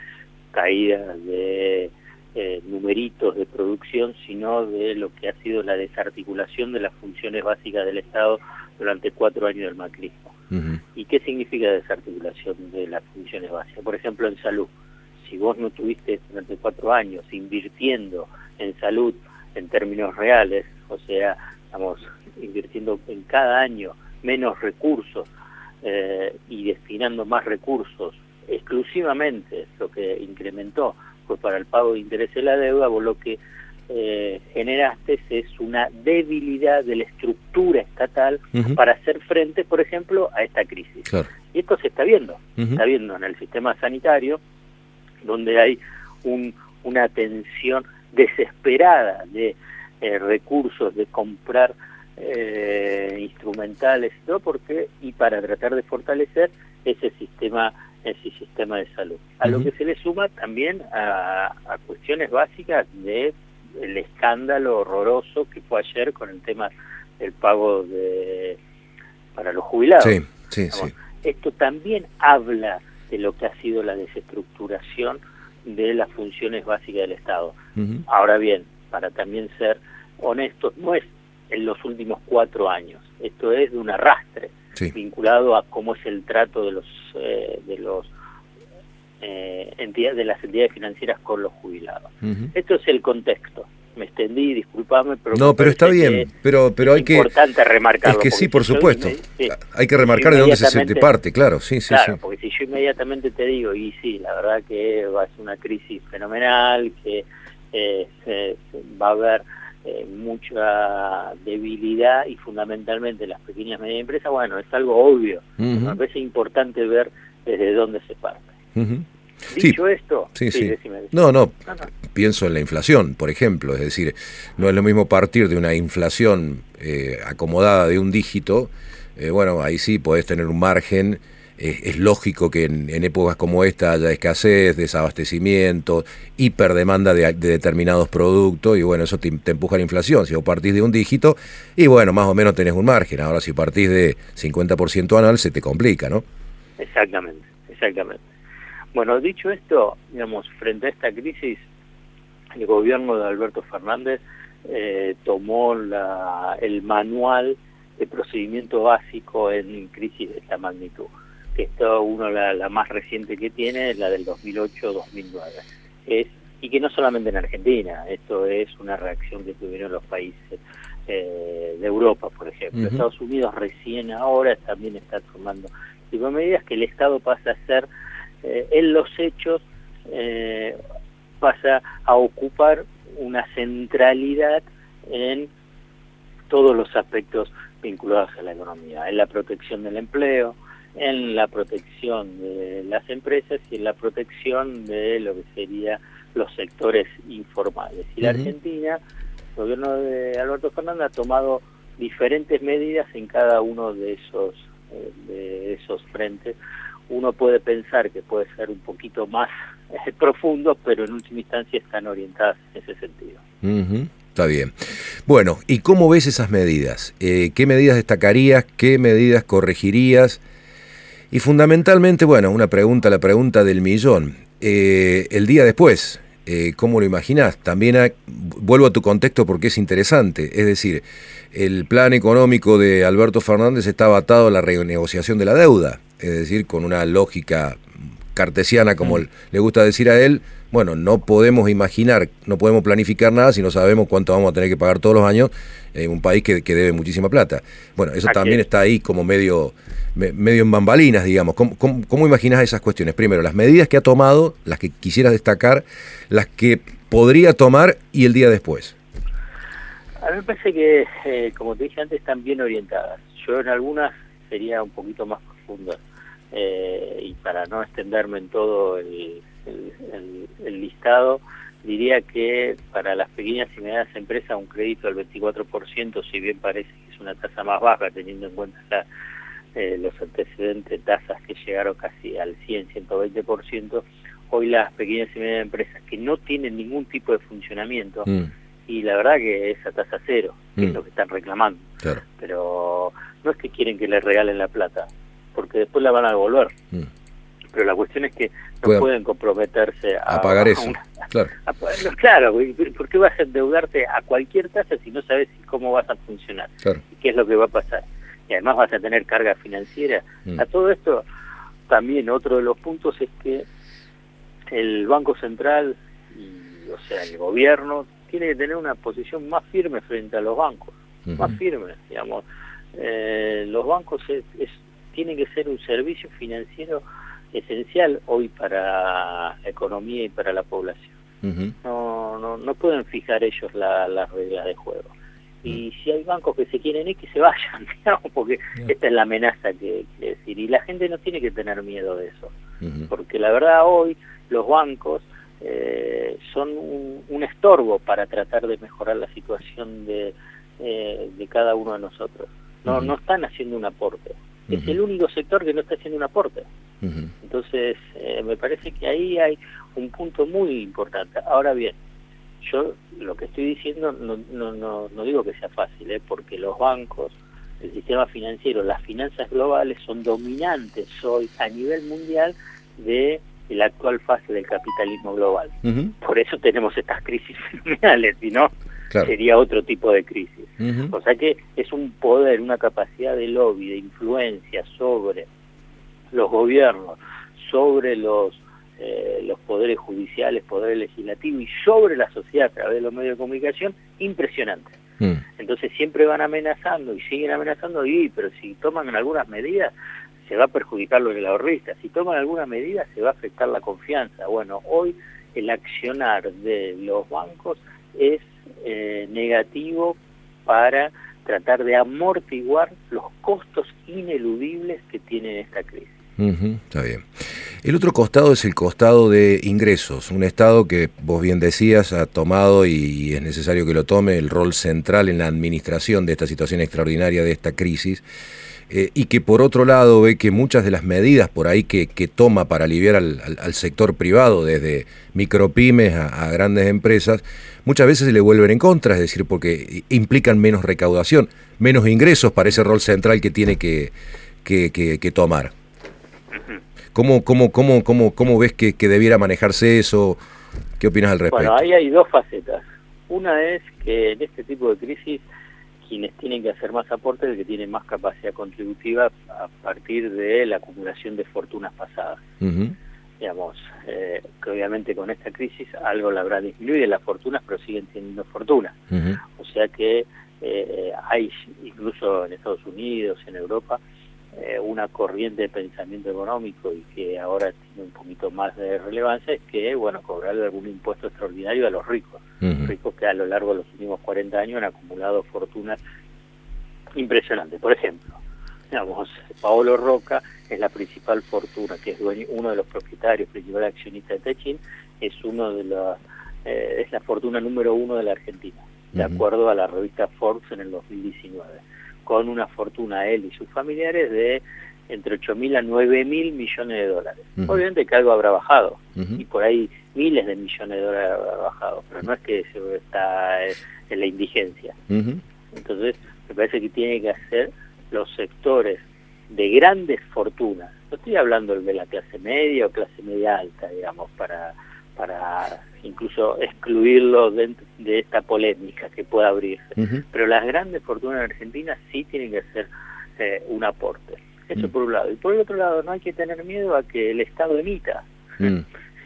caídas de Eh, numeritos de producción, sino de lo que ha sido la desarticulación de las funciones básicas del Estado durante cuatro años del macrismo. Uh-huh. ¿Y qué significa desarticulación de las funciones básicas? Por ejemplo, en salud. Si vos no tuviste durante cuatro años invirtiendo en salud en términos reales, o sea, estamos invirtiendo en cada año menos recursos eh, y destinando más recursos exclusivamente, lo que incrementó pues para el pago de intereses de la deuda, vos lo que eh, generaste es una debilidad de la estructura estatal uh-huh. para hacer frente, por ejemplo, a esta crisis. Claro. Y esto se está viendo, uh-huh. se está viendo en el sistema sanitario, donde hay un, una tensión desesperada de eh, recursos, de comprar eh, instrumentales, ¿no? Porque, y para tratar de fortalecer ese sistema ese sistema de salud. A uh-huh. lo que se le suma también a, a cuestiones básicas de el escándalo horroroso que fue ayer con el tema del pago de para los jubilados. Sí, sí, sí. Esto también habla de lo que ha sido la desestructuración de las funciones básicas del Estado. Uh-huh. Ahora bien, para también ser honestos, no es en los últimos cuatro años, esto es de un arrastre. Sí. Vinculado a cómo es el trato de los eh, de los eh, entidades de las entidades financieras con los jubilados. Uh-huh. Esto es el contexto. Me extendí, disculpame, pero no, pero está bien, pero pero hay que es importante remarcarlo. Es que sí, por supuesto. Sí, hay que remarcar de dónde se, se parte, claro, sí, sí, claro, sí. Porque si yo inmediatamente te digo, y sí, la verdad que va a ser una crisis fenomenal, que eh, se, se va a haber Eh, mucha debilidad y fundamentalmente las pequeñas y medianas empresas, bueno, es algo obvio. Uh-huh. Me parece importante ver desde dónde se parte. Uh-huh. Dicho sí, esto, sí, sí, sí. Decime, decime. No, no, no, no, pienso en la inflación, por ejemplo, es decir, no es lo mismo partir de una inflación eh, acomodada de un dígito, eh, bueno, ahí sí podés tener un margen. Es, es lógico que en, en épocas como esta haya escasez, desabastecimiento, hiperdemanda de, de determinados productos, y bueno, eso te, te empuja a la inflación. Si vos partís de un dígito, y bueno, más o menos tenés un margen. Ahora, si partís de cincuenta por ciento anual, se te complica, ¿no? Exactamente, exactamente. Bueno, dicho esto, digamos, frente a esta crisis, el gobierno de Alberto Fernández eh, tomó la, el manual de procedimiento básico en crisis de esta magnitud, que esto uno la, la más reciente que tiene es la del dos mil ocho dos mil nueve. Es, y que no solamente en Argentina, esto es una reacción que tuvieron los países eh, de Europa, por ejemplo. Uh-huh. Estados Unidos recién ahora también está tomando tipo de medidas que el Estado pasa a ser, eh, en los hechos, eh, pasa a ocupar una centralidad en todos los aspectos vinculados a la economía, en la protección del empleo, en la protección de las empresas y en la protección de lo que sería los sectores informales. Y la uh-huh. Argentina, el gobierno de Alberto Fernández ha tomado diferentes medidas en cada uno de esos eh, de esos frentes. Uno puede pensar que puede ser un poquito más eh, profundo, pero en última instancia están orientadas en ese sentido. Uh-huh. Está bien. Bueno, ¿y cómo ves esas medidas? Eh, ¿Qué medidas destacarías? ¿Qué medidas corregirías? Y fundamentalmente, bueno, una pregunta, la pregunta del millón. Eh, el día después, eh, ¿cómo lo imaginás? También a, vuelvo a tu contexto porque es interesante. Es decir, el plan económico de Alberto Fernández estaba atado a la renegociación de la deuda. Es decir, con una lógica cartesiana, como mm. le gusta decir a él, bueno, no podemos imaginar, no podemos planificar nada si no sabemos cuánto vamos a tener que pagar todos los años en un país que, que debe muchísima plata. Bueno, eso Aquí. también está ahí como medio, me, medio en bambalinas, digamos. ¿Cómo, cómo, cómo imaginas esas cuestiones? Primero, las medidas que ha tomado, las que quisieras destacar, las que podría tomar y el día después. A mí me parece que, eh, como te dije antes, están bien orientadas. Yo en algunas sería un poquito más profunda. Eh, y para no extenderme en todo el, el, el, el listado, diría que para las pequeñas y medianas empresas un crédito del veinticuatro por ciento, si bien parece que es una tasa más baja teniendo en cuenta la, eh, los antecedentes tasas que llegaron casi al cien, ciento veinte por ciento, hoy las pequeñas y medianas empresas que no tienen ningún tipo de funcionamiento, mm. y la verdad que esa tasa cero, que mm. es lo que están reclamando, claro. Pero no es que quieren que les regalen la plata, porque después la van a devolver. Mm. Pero la cuestión es que no Pueden, pueden comprometerse a, a pagar eso. A una, claro, a, a, claro, ¿por qué vas a endeudarte a cualquier tasa si no sabes cómo vas a funcionar? Claro. ¿Y qué es lo que va a pasar? Y además vas a tener carga financiera. Mm. A todo esto, también otro de los puntos es que el Banco Central, y, o sea, el gobierno, tiene que tener una posición más firme frente a los bancos. Uh-huh. Más firme, digamos. Eh, los bancos es, es tiene que ser un servicio financiero esencial hoy para la economía y para la población. Uh-huh. No, no, no pueden fijar ellos la, las reglas de juego. Y uh-huh. si hay bancos que se quieren ir, que se vayan, digamos, porque yeah. esta es la amenaza que quiere decir. Y la gente no tiene que tener miedo de eso. Uh-huh. Porque la verdad hoy los bancos eh, son un, un estorbo para tratar de mejorar la situación de, eh, de cada uno de nosotros. No, uh-huh. no están haciendo un aporte. Es uh-huh. el único sector que no está haciendo un aporte. Uh-huh. Entonces, eh, me parece que ahí hay un punto muy importante. Ahora bien, yo lo que estoy diciendo no, no, no, no digo que sea fácil, ¿eh? Porque los bancos, el sistema financiero, las finanzas globales son dominantes hoy a nivel mundial de la actual fase del capitalismo global. Uh-huh. Por eso tenemos estas crisis fenomenales, si no, claro. sería otro tipo de crisis. Uh-huh. O sea que es un poder, una capacidad de lobby, de influencia sobre los gobiernos, sobre los eh, los poderes judiciales, poder legislativo y sobre la sociedad a través de los medios de comunicación, impresionante. Uh-huh. Entonces siempre van amenazando y siguen amenazando, y pero si toman algunas medidas se va a perjudicar lo del ahorrista, si toman alguna medida se va a afectar la confianza. Bueno, hoy el accionar de los bancos es eh, negativo para tratar de amortiguar los costos ineludibles que tiene esta crisis. Uh-huh, está bien. El otro costado es el costado de ingresos, un Estado que vos bien decías ha tomado y es necesario que lo tome el rol central en la administración de esta situación extraordinaria, de esta crisis. Eh, y que por otro lado ve que muchas de las medidas por ahí que, que toma para aliviar al, al, al sector privado, desde micropymes a, a grandes empresas, muchas veces se le vuelven en contra, es decir, porque implican menos recaudación, menos ingresos para ese rol central que tiene que, que, que, que tomar. ¿Cómo, cómo, cómo, cómo, cómo ves que, que debiera manejarse eso? ¿Qué opinas al respecto? Bueno, ahí hay dos facetas. Una es que en este tipo de crisis quienes tienen que hacer más aportes, el que tiene más capacidad contributiva a partir de la acumulación de fortunas pasadas. Uh-huh. Digamos, eh, que obviamente con esta crisis algo la habrá disminuido las fortunas, pero siguen teniendo fortunas. Uh-huh. O sea que eh, hay, incluso en Estados Unidos, en Europa, eh, una corriente de pensamiento económico y que ahora tiene un poquito más de relevancia, es que, bueno, cobrarle algún impuesto extraordinario a los ricos. Uh-huh. Ricos que a lo largo de los últimos cuarenta años han acumulado fortunas impresionantes. Por ejemplo, digamos, Paolo Roca es la principal fortuna, que es dueño, uno de los propietarios, principal accionista de Techin, es uno de los, eh, es la fortuna número uno de la Argentina, de uh-huh. acuerdo a la revista Forbes en el dos mil diecinueve, con una fortuna él y sus familiares de entre ocho mil a nueve mil millones de dólares. Uh-huh. Obviamente que algo habrá bajado, uh-huh. y por ahí miles de millones de dólares habrá bajado, pero no es que se está en la indigencia. Uh-huh. Entonces, me parece que tiene que hacer los sectores de grandes fortunas, no estoy hablando de la clase media o clase media alta, digamos, para para incluso excluirlo de, de esta polémica que pueda abrirse, uh-huh. pero las grandes fortunas en Argentina sí tienen que hacer eh, un aporte. Eso uh-huh. por un lado. Y por el otro lado, no hay que tener miedo a que el Estado emita uh-huh.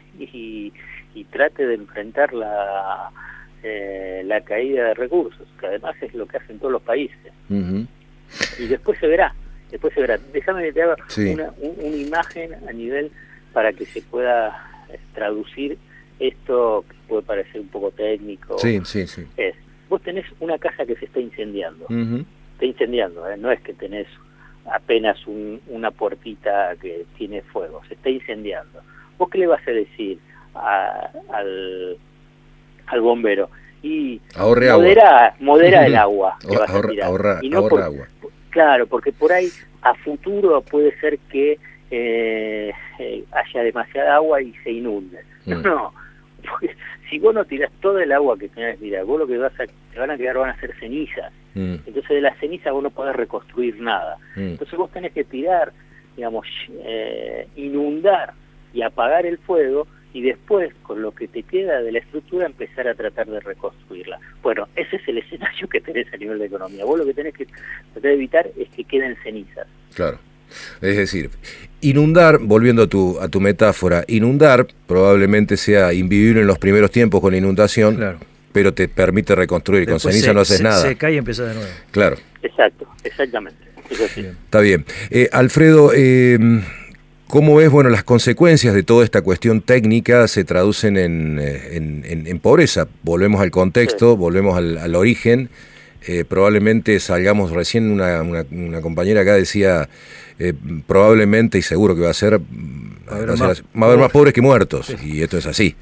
y, y trate de enfrentar la, eh, la caída de recursos, que además es lo que hacen todos los países. Uh-huh. Y después se verá, después se verá. Déjame que te haga sí. una, un, una imagen a nivel para que se pueda eh, traducir esto que puede parecer un poco técnico. Sí, sí, sí. Es, vos tenés una casa que se está incendiando, uh-huh. está incendiando, ¿eh? No es que tenés apenas un, una puertita que tiene fuego, se está incendiando. ¿Vos qué le vas a decir a, al, al bombero? Y ahorre modera, agua. modera el agua que vas ahorra, a tirar. Ahorra, y no ahorra por, agua. Claro, porque por ahí a futuro puede ser que eh, eh, haya demasiada agua y se inunde. Mm. No, porque si vos no tirás todo el agua que tenés que tirar, vos lo que vas a, te van a quedar van a ser cenizas. Mm. Entonces de las cenizas vos no podés reconstruir nada. Mm. Entonces vos tenés que tirar, digamos, eh, inundar y apagar el fuego, y después, con lo que te queda de la estructura, empezar a tratar de reconstruirla. Bueno, ese es el escenario que tenés a nivel de economía. Vos lo que tenés que tratar de evitar es que queden cenizas. Claro. Es decir, inundar, volviendo a tu, a tu metáfora, inundar probablemente sea invivible en los primeros tiempos con la inundación, claro. pero te permite reconstruir. Después con ceniza se, no haces se, nada. Se cae y empieza de nuevo. Claro. Exacto, exactamente. Eso sí. Bien. Está bien. Eh, Alfredo, eh, ¿cómo ves? Bueno, las consecuencias de toda esta cuestión técnica se traducen en, en, en, en pobreza. Volvemos al contexto, sí. volvemos al, al origen. Eh, probablemente salgamos, recién una, una, una compañera acá decía, eh, probablemente y seguro que va a ser, va a haber, va más, va a haber más pobres que muertos, sí. y esto es así.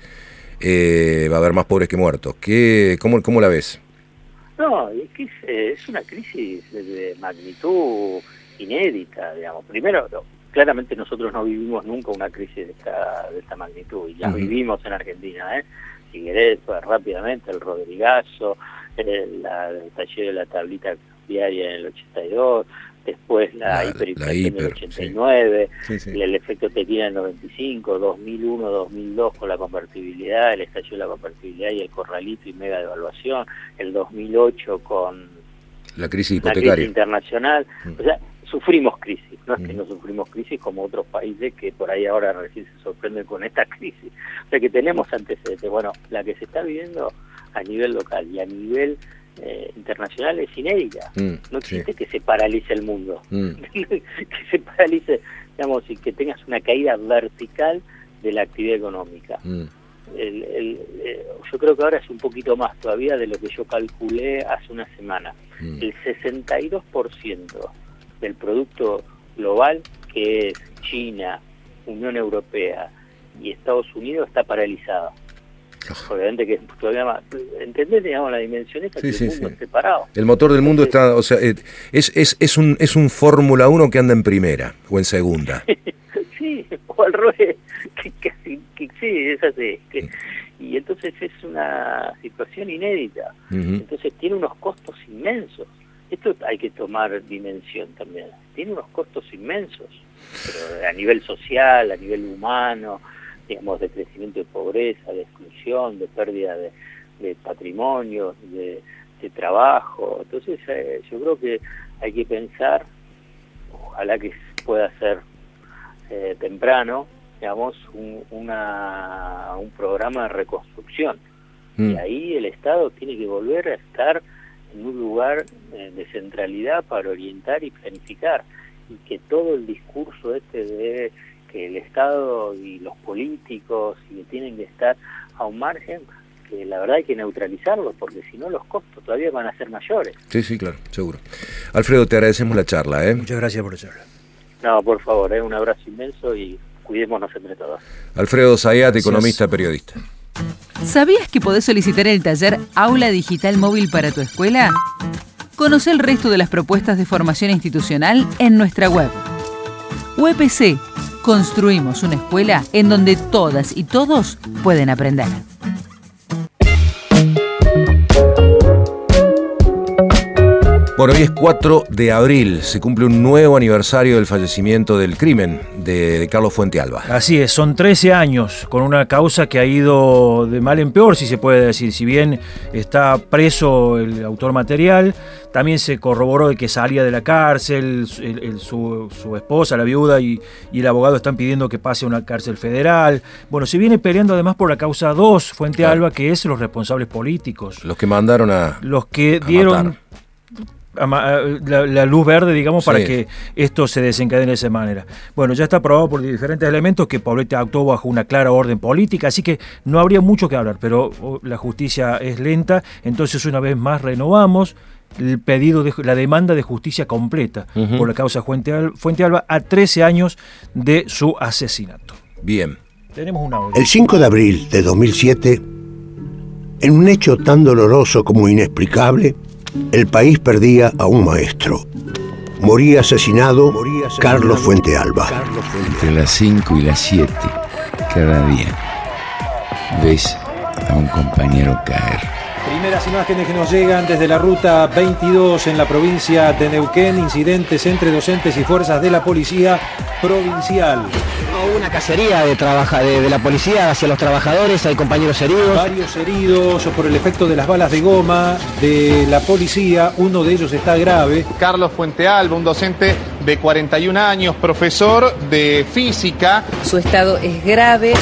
Eh, va a haber más pobres que muertos. ¿Qué, cómo, ¿Cómo la ves? No, es que es, es una crisis de magnitud inédita, digamos. Primero, no. Claramente nosotros no vivimos nunca una crisis de esta, de esta magnitud, y la uh-huh. vivimos en Argentina, ¿eh? Si querés, pues, rápidamente, el Rodrigazo, el, la, el taller de la tablita cambiaria en el ochenta y dos, después la, la hiperinflación hiper, del ochenta y nueve, sí. Sí, sí. el efecto tequila en el noventa y cinco, dos mil uno, dos mil dos con la convertibilidad, el estallido de la convertibilidad y el corralito y mega devaluación, el dos mil ocho con la crisis hipotecaria, la crisis internacional, mm. o sea, sufrimos crisis, no es que no sufrimos crisis como otros países que por ahí ahora recién se sorprenden con esta crisis, o sea que tenemos antecedentes. Bueno, la que se está viviendo a nivel local y a nivel eh, internacional es inédita, mm, no existe sí. que se paralice el mundo, mm. que se paralice, digamos, y que tengas una caída vertical de la actividad económica. Mm. El, el, eh, yo creo que ahora es un poquito más todavía de lo que yo calculé hace una semana. Mm. El sesenta y dos por ciento del producto global, que es China, Unión Europea y Estados Unidos, está paralizado. Obviamente que todavía más, ¿entendés, digamos, la dimensión esta? Sí, que sí, el mundo sí. esté parado. El motor del mundo está, o sea, es es es un es un Fórmula uno que anda en primera o en segunda. Sí, o al revés, que, que, que, sí, es así. Que, y entonces es una situación inédita. Uh-huh. Entonces tiene unos costos inmensos. Esto hay que tomar dimensión también. Tiene unos costos inmensos, pero a nivel social, a nivel humano, digamos, de crecimiento de pobreza, de exclusión, de pérdida de, de patrimonio, de, de trabajo. Entonces eh, yo creo que hay que pensar, ojalá que pueda ser eh, temprano, digamos, un, una, un programa de reconstrucción. Mm. Y ahí el Estado tiene que volver a estar en un lugar eh, de centralidad para orientar y planificar, y que todo el discurso este de que el Estado y los políticos y que tienen que estar a un margen, que la verdad hay que neutralizarlo, porque si no los costos todavía van a ser mayores. Sí, sí, claro, seguro. Alfredo, te agradecemos la charla, ¿eh? Muchas gracias por la charla. No, por favor, ¿eh? Un abrazo inmenso y cuidémonos entre todos. Alfredo Zayat, economista, periodista. ¿Sabías que podés solicitar el taller Aula Digital Móvil para tu escuela? Conoce el resto de las propuestas de formación institucional en nuestra web. U E P C. Construimos una escuela en donde todas y todos pueden aprender. Bueno, hoy es cuatro de abril, se cumple un nuevo aniversario del fallecimiento del crimen de, de Carlos Fuentealba. Así es, son trece años con una causa que ha ido de mal en peor, si se puede decir. Si bien está preso el autor material, también se corroboró de que salía de la cárcel, el, el, su, su esposa, la viuda y, y el abogado están pidiendo que pase a una cárcel federal. Bueno, se viene peleando además por la causa dos, Fuentealba, claro, que es los responsables políticos. Los que mandaron a Los que dieron... matar. La, la luz verde, digamos, para sí. que esto se desencadene de esa manera. Bueno, ya está probado por diferentes elementos que Poblete actuó bajo una clara orden política, así que no habría mucho que hablar, pero la justicia es lenta, entonces una vez más renovamos el pedido de la demanda de justicia completa uh-huh. por la causa Fuentealba, Fuentealba a trece años de su asesinato. Bien. Tenemos un audio. El cinco de abril de dos mil siete, en un hecho tan doloroso como inexplicable, el país perdía a un maestro. Moría asesinado, Moría asesinado Carlos Fuentealba. Carlos Fuentealba. Entre las cinco y las siete, cada día, ves a un compañero caer. Primeras imágenes que nos llegan desde la ruta veintidós en la provincia de Neuquén, incidentes entre docentes y fuerzas de la policía provincial. Hubo una cacería de, trabaja, de, de la policía hacia los trabajadores, hay compañeros heridos. Varios heridos por el efecto de las balas de goma de la policía, uno de ellos está grave. Carlos Fuentealba, un docente de cuarenta y un años, profesor de física. Su estado es grave.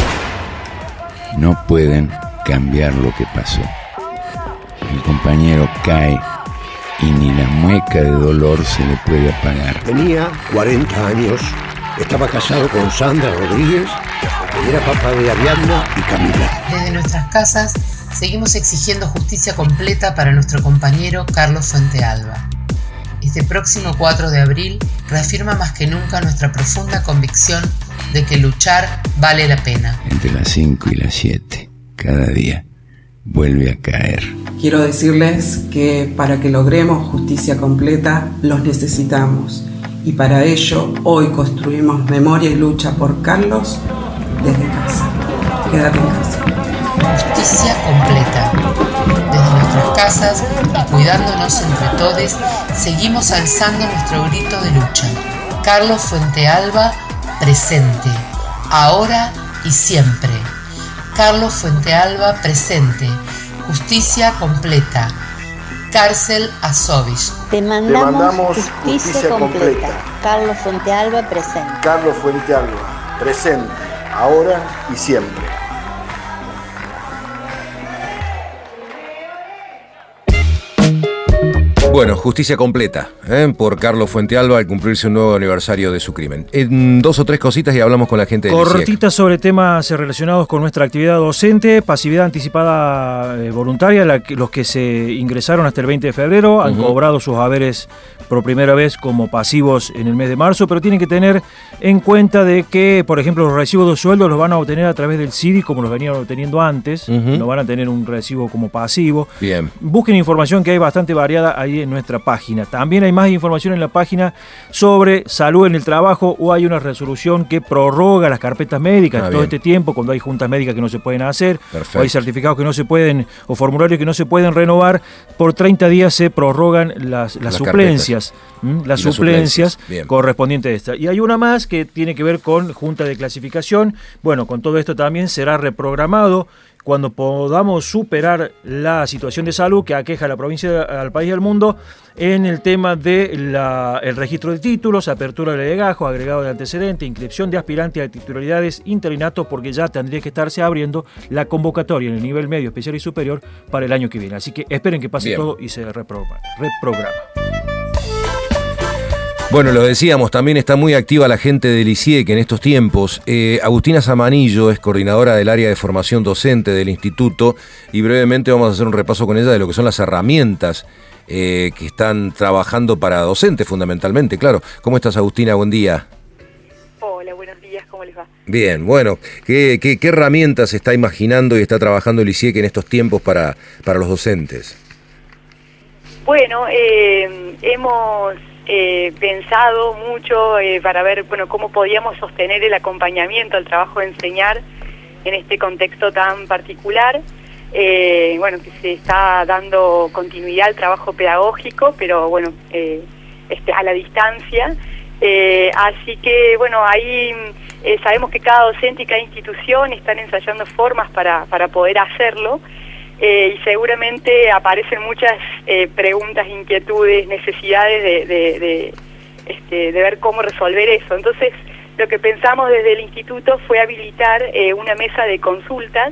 No pueden cambiar lo que pasó. El compañero cae y ni la mueca de dolor se le puede apagar. Tenía cuarenta años, estaba casado con Sandra Rodríguez, era papá de Ariadna y Camila. Desde nuestras casas seguimos exigiendo justicia completa para nuestro compañero Carlos Fuentealba. Este próximo cuatro de abril reafirma más que nunca nuestra profunda convicción de que luchar vale la pena. Entre las cinco y las siete, cada día, vuelve a caer. Quiero decirles que para que logremos justicia completa los necesitamos y para ello hoy construimos memoria y lucha por Carlos desde casa. Quédate en casa. Justicia completa. Desde nuestras casas y cuidándonos entre todos, seguimos alzando nuestro grito de lucha. Carlos Fuentealba, presente, ahora y siempre. Carlos Fuentealba, presente. Justicia completa. Cárcel a Sovich. Demandamos, Demandamos justicia, justicia completa. completa. Carlos Fuentealba, presente. Carlos Fuentealba, presente, ahora y siempre. Bueno, justicia completa ¿eh? por Carlos Fuentealba al cumplirse un nuevo aniversario de su crimen. En dos o tres cositas y hablamos con la gente del Cortitas sobre temas relacionados con nuestra actividad docente, pasividad anticipada eh, voluntaria, la que, los que se ingresaron hasta el veinte de febrero han uh-huh. cobrado sus haberes por primera vez como pasivos en el mes de marzo, pero tienen que tener en cuenta de que, por ejemplo, los recibos de sueldo los van a obtener a través del C I D I como los venían obteniendo antes, uh-huh. no van a tener un recibo como pasivo. Bien. Busquen información que hay bastante variada ahí en nuestra página. También hay más información en la página sobre salud en el trabajo, o hay una resolución que prorroga las carpetas médicas ah, todo bien. este tiempo, cuando hay juntas médicas que no se pueden hacer, Perfecto. o hay certificados que no se pueden, o formularios que no se pueden renovar, por treinta días se prorrogan las, las, las suplencias, ¿m? las, las suplencias, suplencias correspondientes a esta. Y hay una más que tiene que ver con junta de clasificación. Bueno, con todo esto también será reprogramado cuando podamos superar la situación de salud que aqueja a la provincia, al país y al mundo, en el tema del de registro de títulos, apertura de legajos, agregado de antecedentes, inscripción de aspirantes a titularidades, interinatos, porque ya tendría que estarse abriendo la convocatoria en el nivel medio, especial y superior para el año que viene. Así que esperen que pase Bien. todo y se reprograma. reprograma. Bueno, lo decíamos, también está muy activa la gente del I C I E C en estos tiempos. Eh, Agustina Zamanillo es coordinadora del área de formación docente del instituto y brevemente vamos a hacer un repaso con ella de lo que son las herramientas eh, que están trabajando para docentes fundamentalmente. Claro, ¿cómo estás, Agustina? Buen día. Hola, buenos días, ¿cómo les va? Bien, bueno, ¿qué, qué, qué herramientas está imaginando y está trabajando el I C I E C en estos tiempos para, para los docentes? Bueno, eh, hemos... Eh, pensado mucho eh, para ver bueno cómo podíamos sostener el acompañamiento al trabajo de enseñar en este contexto tan particular. Eh, bueno, que se está dando continuidad al trabajo pedagógico, pero bueno, eh, este, a la distancia. Eh, así que bueno, ahí eh, sabemos que cada docente y cada institución están ensayando formas para, para poder hacerlo. Eh, y seguramente aparecen muchas eh, preguntas, inquietudes, necesidades de, de, de, este, de ver cómo resolver eso. Entonces, lo que pensamos desde el instituto fue habilitar eh, una mesa de consultas.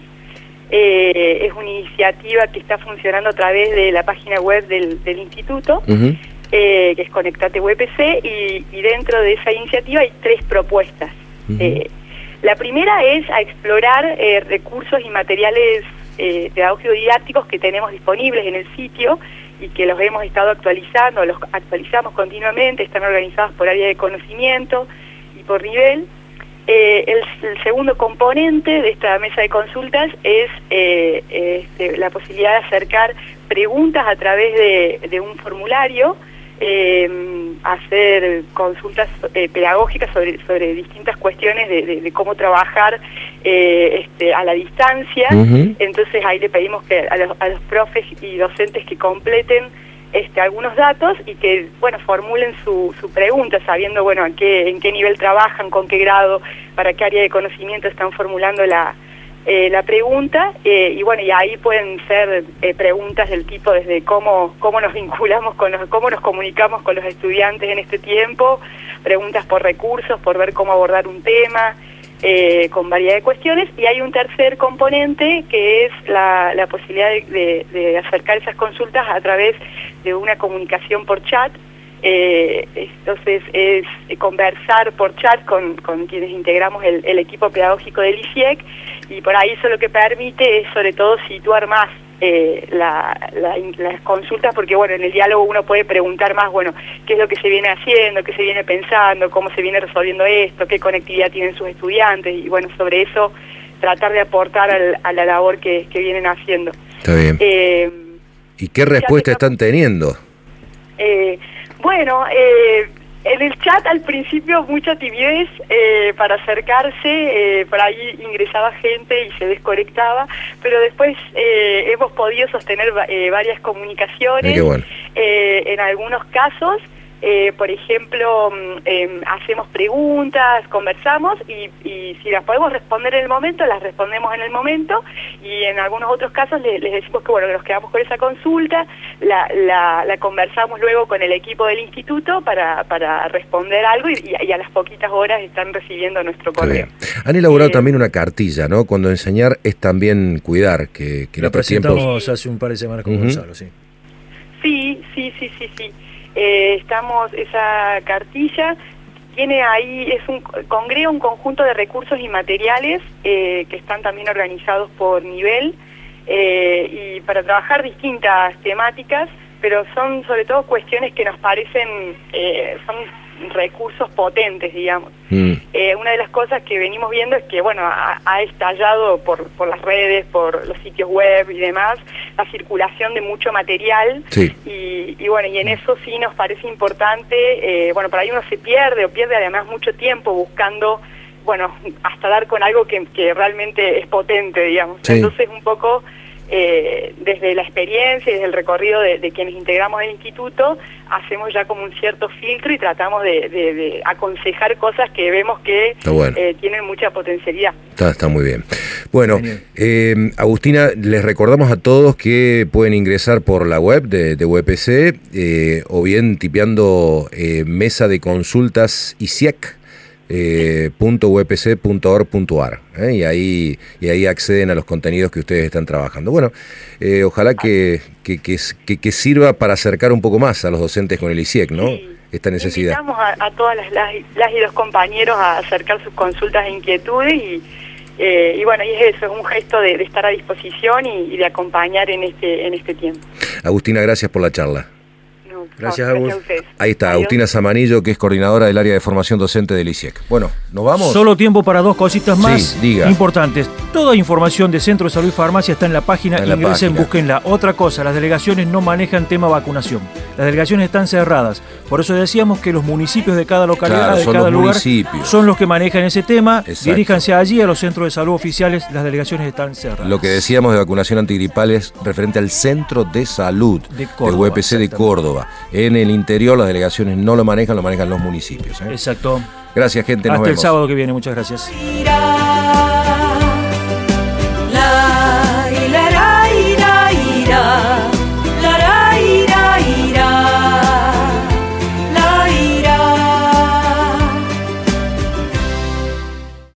Eh, es una iniciativa que está funcionando a través de la página web del, del instituto, uh-huh. eh, que es Conectate U P C, y, y dentro de esa iniciativa hay tres propuestas. Uh-huh. eh, la primera es a explorar eh, recursos y materiales Eh, pedagógicos didácticos que tenemos disponibles en el sitio y que los hemos estado actualizando, los actualizamos continuamente, están organizados por área de conocimiento y por nivel. Eh, el, el segundo componente de esta mesa de consultas es eh, este, la posibilidad de acercar preguntas a través de, de un formulario, eh, hacer consultas eh, pedagógicas sobre, sobre distintas cuestiones de, de, de cómo trabajar eh, este, a la distancia. Uh-huh. Entonces ahí le pedimos que a los, a los profes y docentes que completen este, algunos datos y que bueno formulen su, su pregunta, sabiendo bueno en qué, en qué nivel trabajan, con qué grado, para qué área de conocimiento están formulando la Eh, la pregunta, eh, y bueno, y ahí pueden ser eh, preguntas del tipo desde cómo cómo nos vinculamos con los, cómo nos comunicamos con los estudiantes en este tiempo, preguntas por recursos, por ver cómo abordar un tema, eh, con variedad de cuestiones, y hay un tercer componente que es la, la posibilidad de, de, de acercar esas consultas a través de una comunicación por chat. Eh, entonces es conversar por chat con, con quienes integramos el, el equipo pedagógico del I C I E C, y por ahí eso lo que permite es sobre todo situar más eh, la, la, las consultas, porque bueno, en el diálogo uno puede preguntar más, bueno, qué es lo que se viene haciendo, qué se viene pensando, cómo se viene resolviendo esto, qué conectividad tienen sus estudiantes, y bueno, sobre eso tratar de aportar al, a la labor que, que vienen haciendo. Está bien. Eh, ¿Y qué respuesta están teniendo? Eh, Bueno, eh, en el chat al principio mucha timidez eh, para acercarse, eh, por ahí ingresaba gente y se desconectaba, pero después eh, hemos podido sostener eh, varias comunicaciones. Qué bueno. eh, en algunos casos, eh, por ejemplo, eh, hacemos preguntas, conversamos y, y si las podemos responder en el momento, las respondemos en el momento, y en algunos otros casos les, les decimos que bueno, que nos quedamos con esa consulta, la, la, la conversamos luego con el equipo del instituto para, para responder algo, y, y a las poquitas horas están recibiendo nuestro correo. Han elaborado eh, también una cartilla, ¿no? Cuando enseñar es también cuidar, que, que lo presentamos tiempos... hace un par de semanas con uh-huh. Gonzalo, sí. Sí, sí, sí, sí, sí. Eh, estamos, esa cartilla tiene ahí, es un congrega un conjunto de recursos y materiales eh, que están también organizados por nivel eh, y para trabajar distintas temáticas, pero son sobre todo cuestiones que nos parecen, eh, son recursos potentes, digamos. Mm. Eh, una de las cosas que venimos viendo es que, bueno, ha, ha estallado por, por las redes, por los sitios web y demás, la circulación de mucho material. Sí. Y, y bueno, y en eso sí nos parece importante, eh, bueno, por ahí uno se pierde o pierde además mucho tiempo buscando, bueno, hasta dar con algo que, que realmente es potente, digamos. Sí. Entonces un poco eh, desde la experiencia y desde el recorrido de, de quienes integramos el instituto, hacemos ya como un cierto filtro y tratamos de, de, de aconsejar cosas que vemos que bueno. eh, tienen mucha potencialidad. Está, está muy bien. Bueno, eh, Agustina, les recordamos a todos que pueden ingresar por la web de, de U E P C eh, o bien tipeando eh, mesa de consultas I C I E C. Eh, punto u e p c punto org punto a r eh, y ahí y ahí acceden a los contenidos que ustedes están trabajando. Bueno, eh, ojalá que, que, que, que, que sirva para acercar un poco más a los docentes con el I C I E C, ¿no? Sí. Esta necesidad. Invitamos a, a todas las, las, las y los compañeros a acercar sus consultas e inquietudes y, eh, y bueno, y es eso, es un gesto de, de estar a disposición y, y de acompañar en este, en este tiempo. Agustina, gracias por la charla. Gracias, Agus. Ahí está, Adiós. Agustina Zamanillo, que es coordinadora del área de formación docente del I C I E C. Bueno, ¿nos vamos? Solo tiempo para dos cositas más sí, diga. importantes. Toda información de Centro de Salud y Farmacia está en la página. En Ingresen, la búsquenla. Otra cosa, las delegaciones no manejan tema vacunación. Las delegaciones están cerradas. Por eso decíamos que los municipios de cada localidad, claro, de son cada los lugar, municipios. son los que manejan ese tema. Exacto. Diríjanse allí a los centros de salud oficiales. Las delegaciones están cerradas. Lo que decíamos de vacunación antigripal es referente al Centro de Salud de, Córdoba, de U E P C de Córdoba. En el interior las delegaciones no lo manejan, lo manejan los municipios. ¿eh? Exacto. Gracias, gente. Nos Hasta vemos. el sábado que viene. Muchas gracias.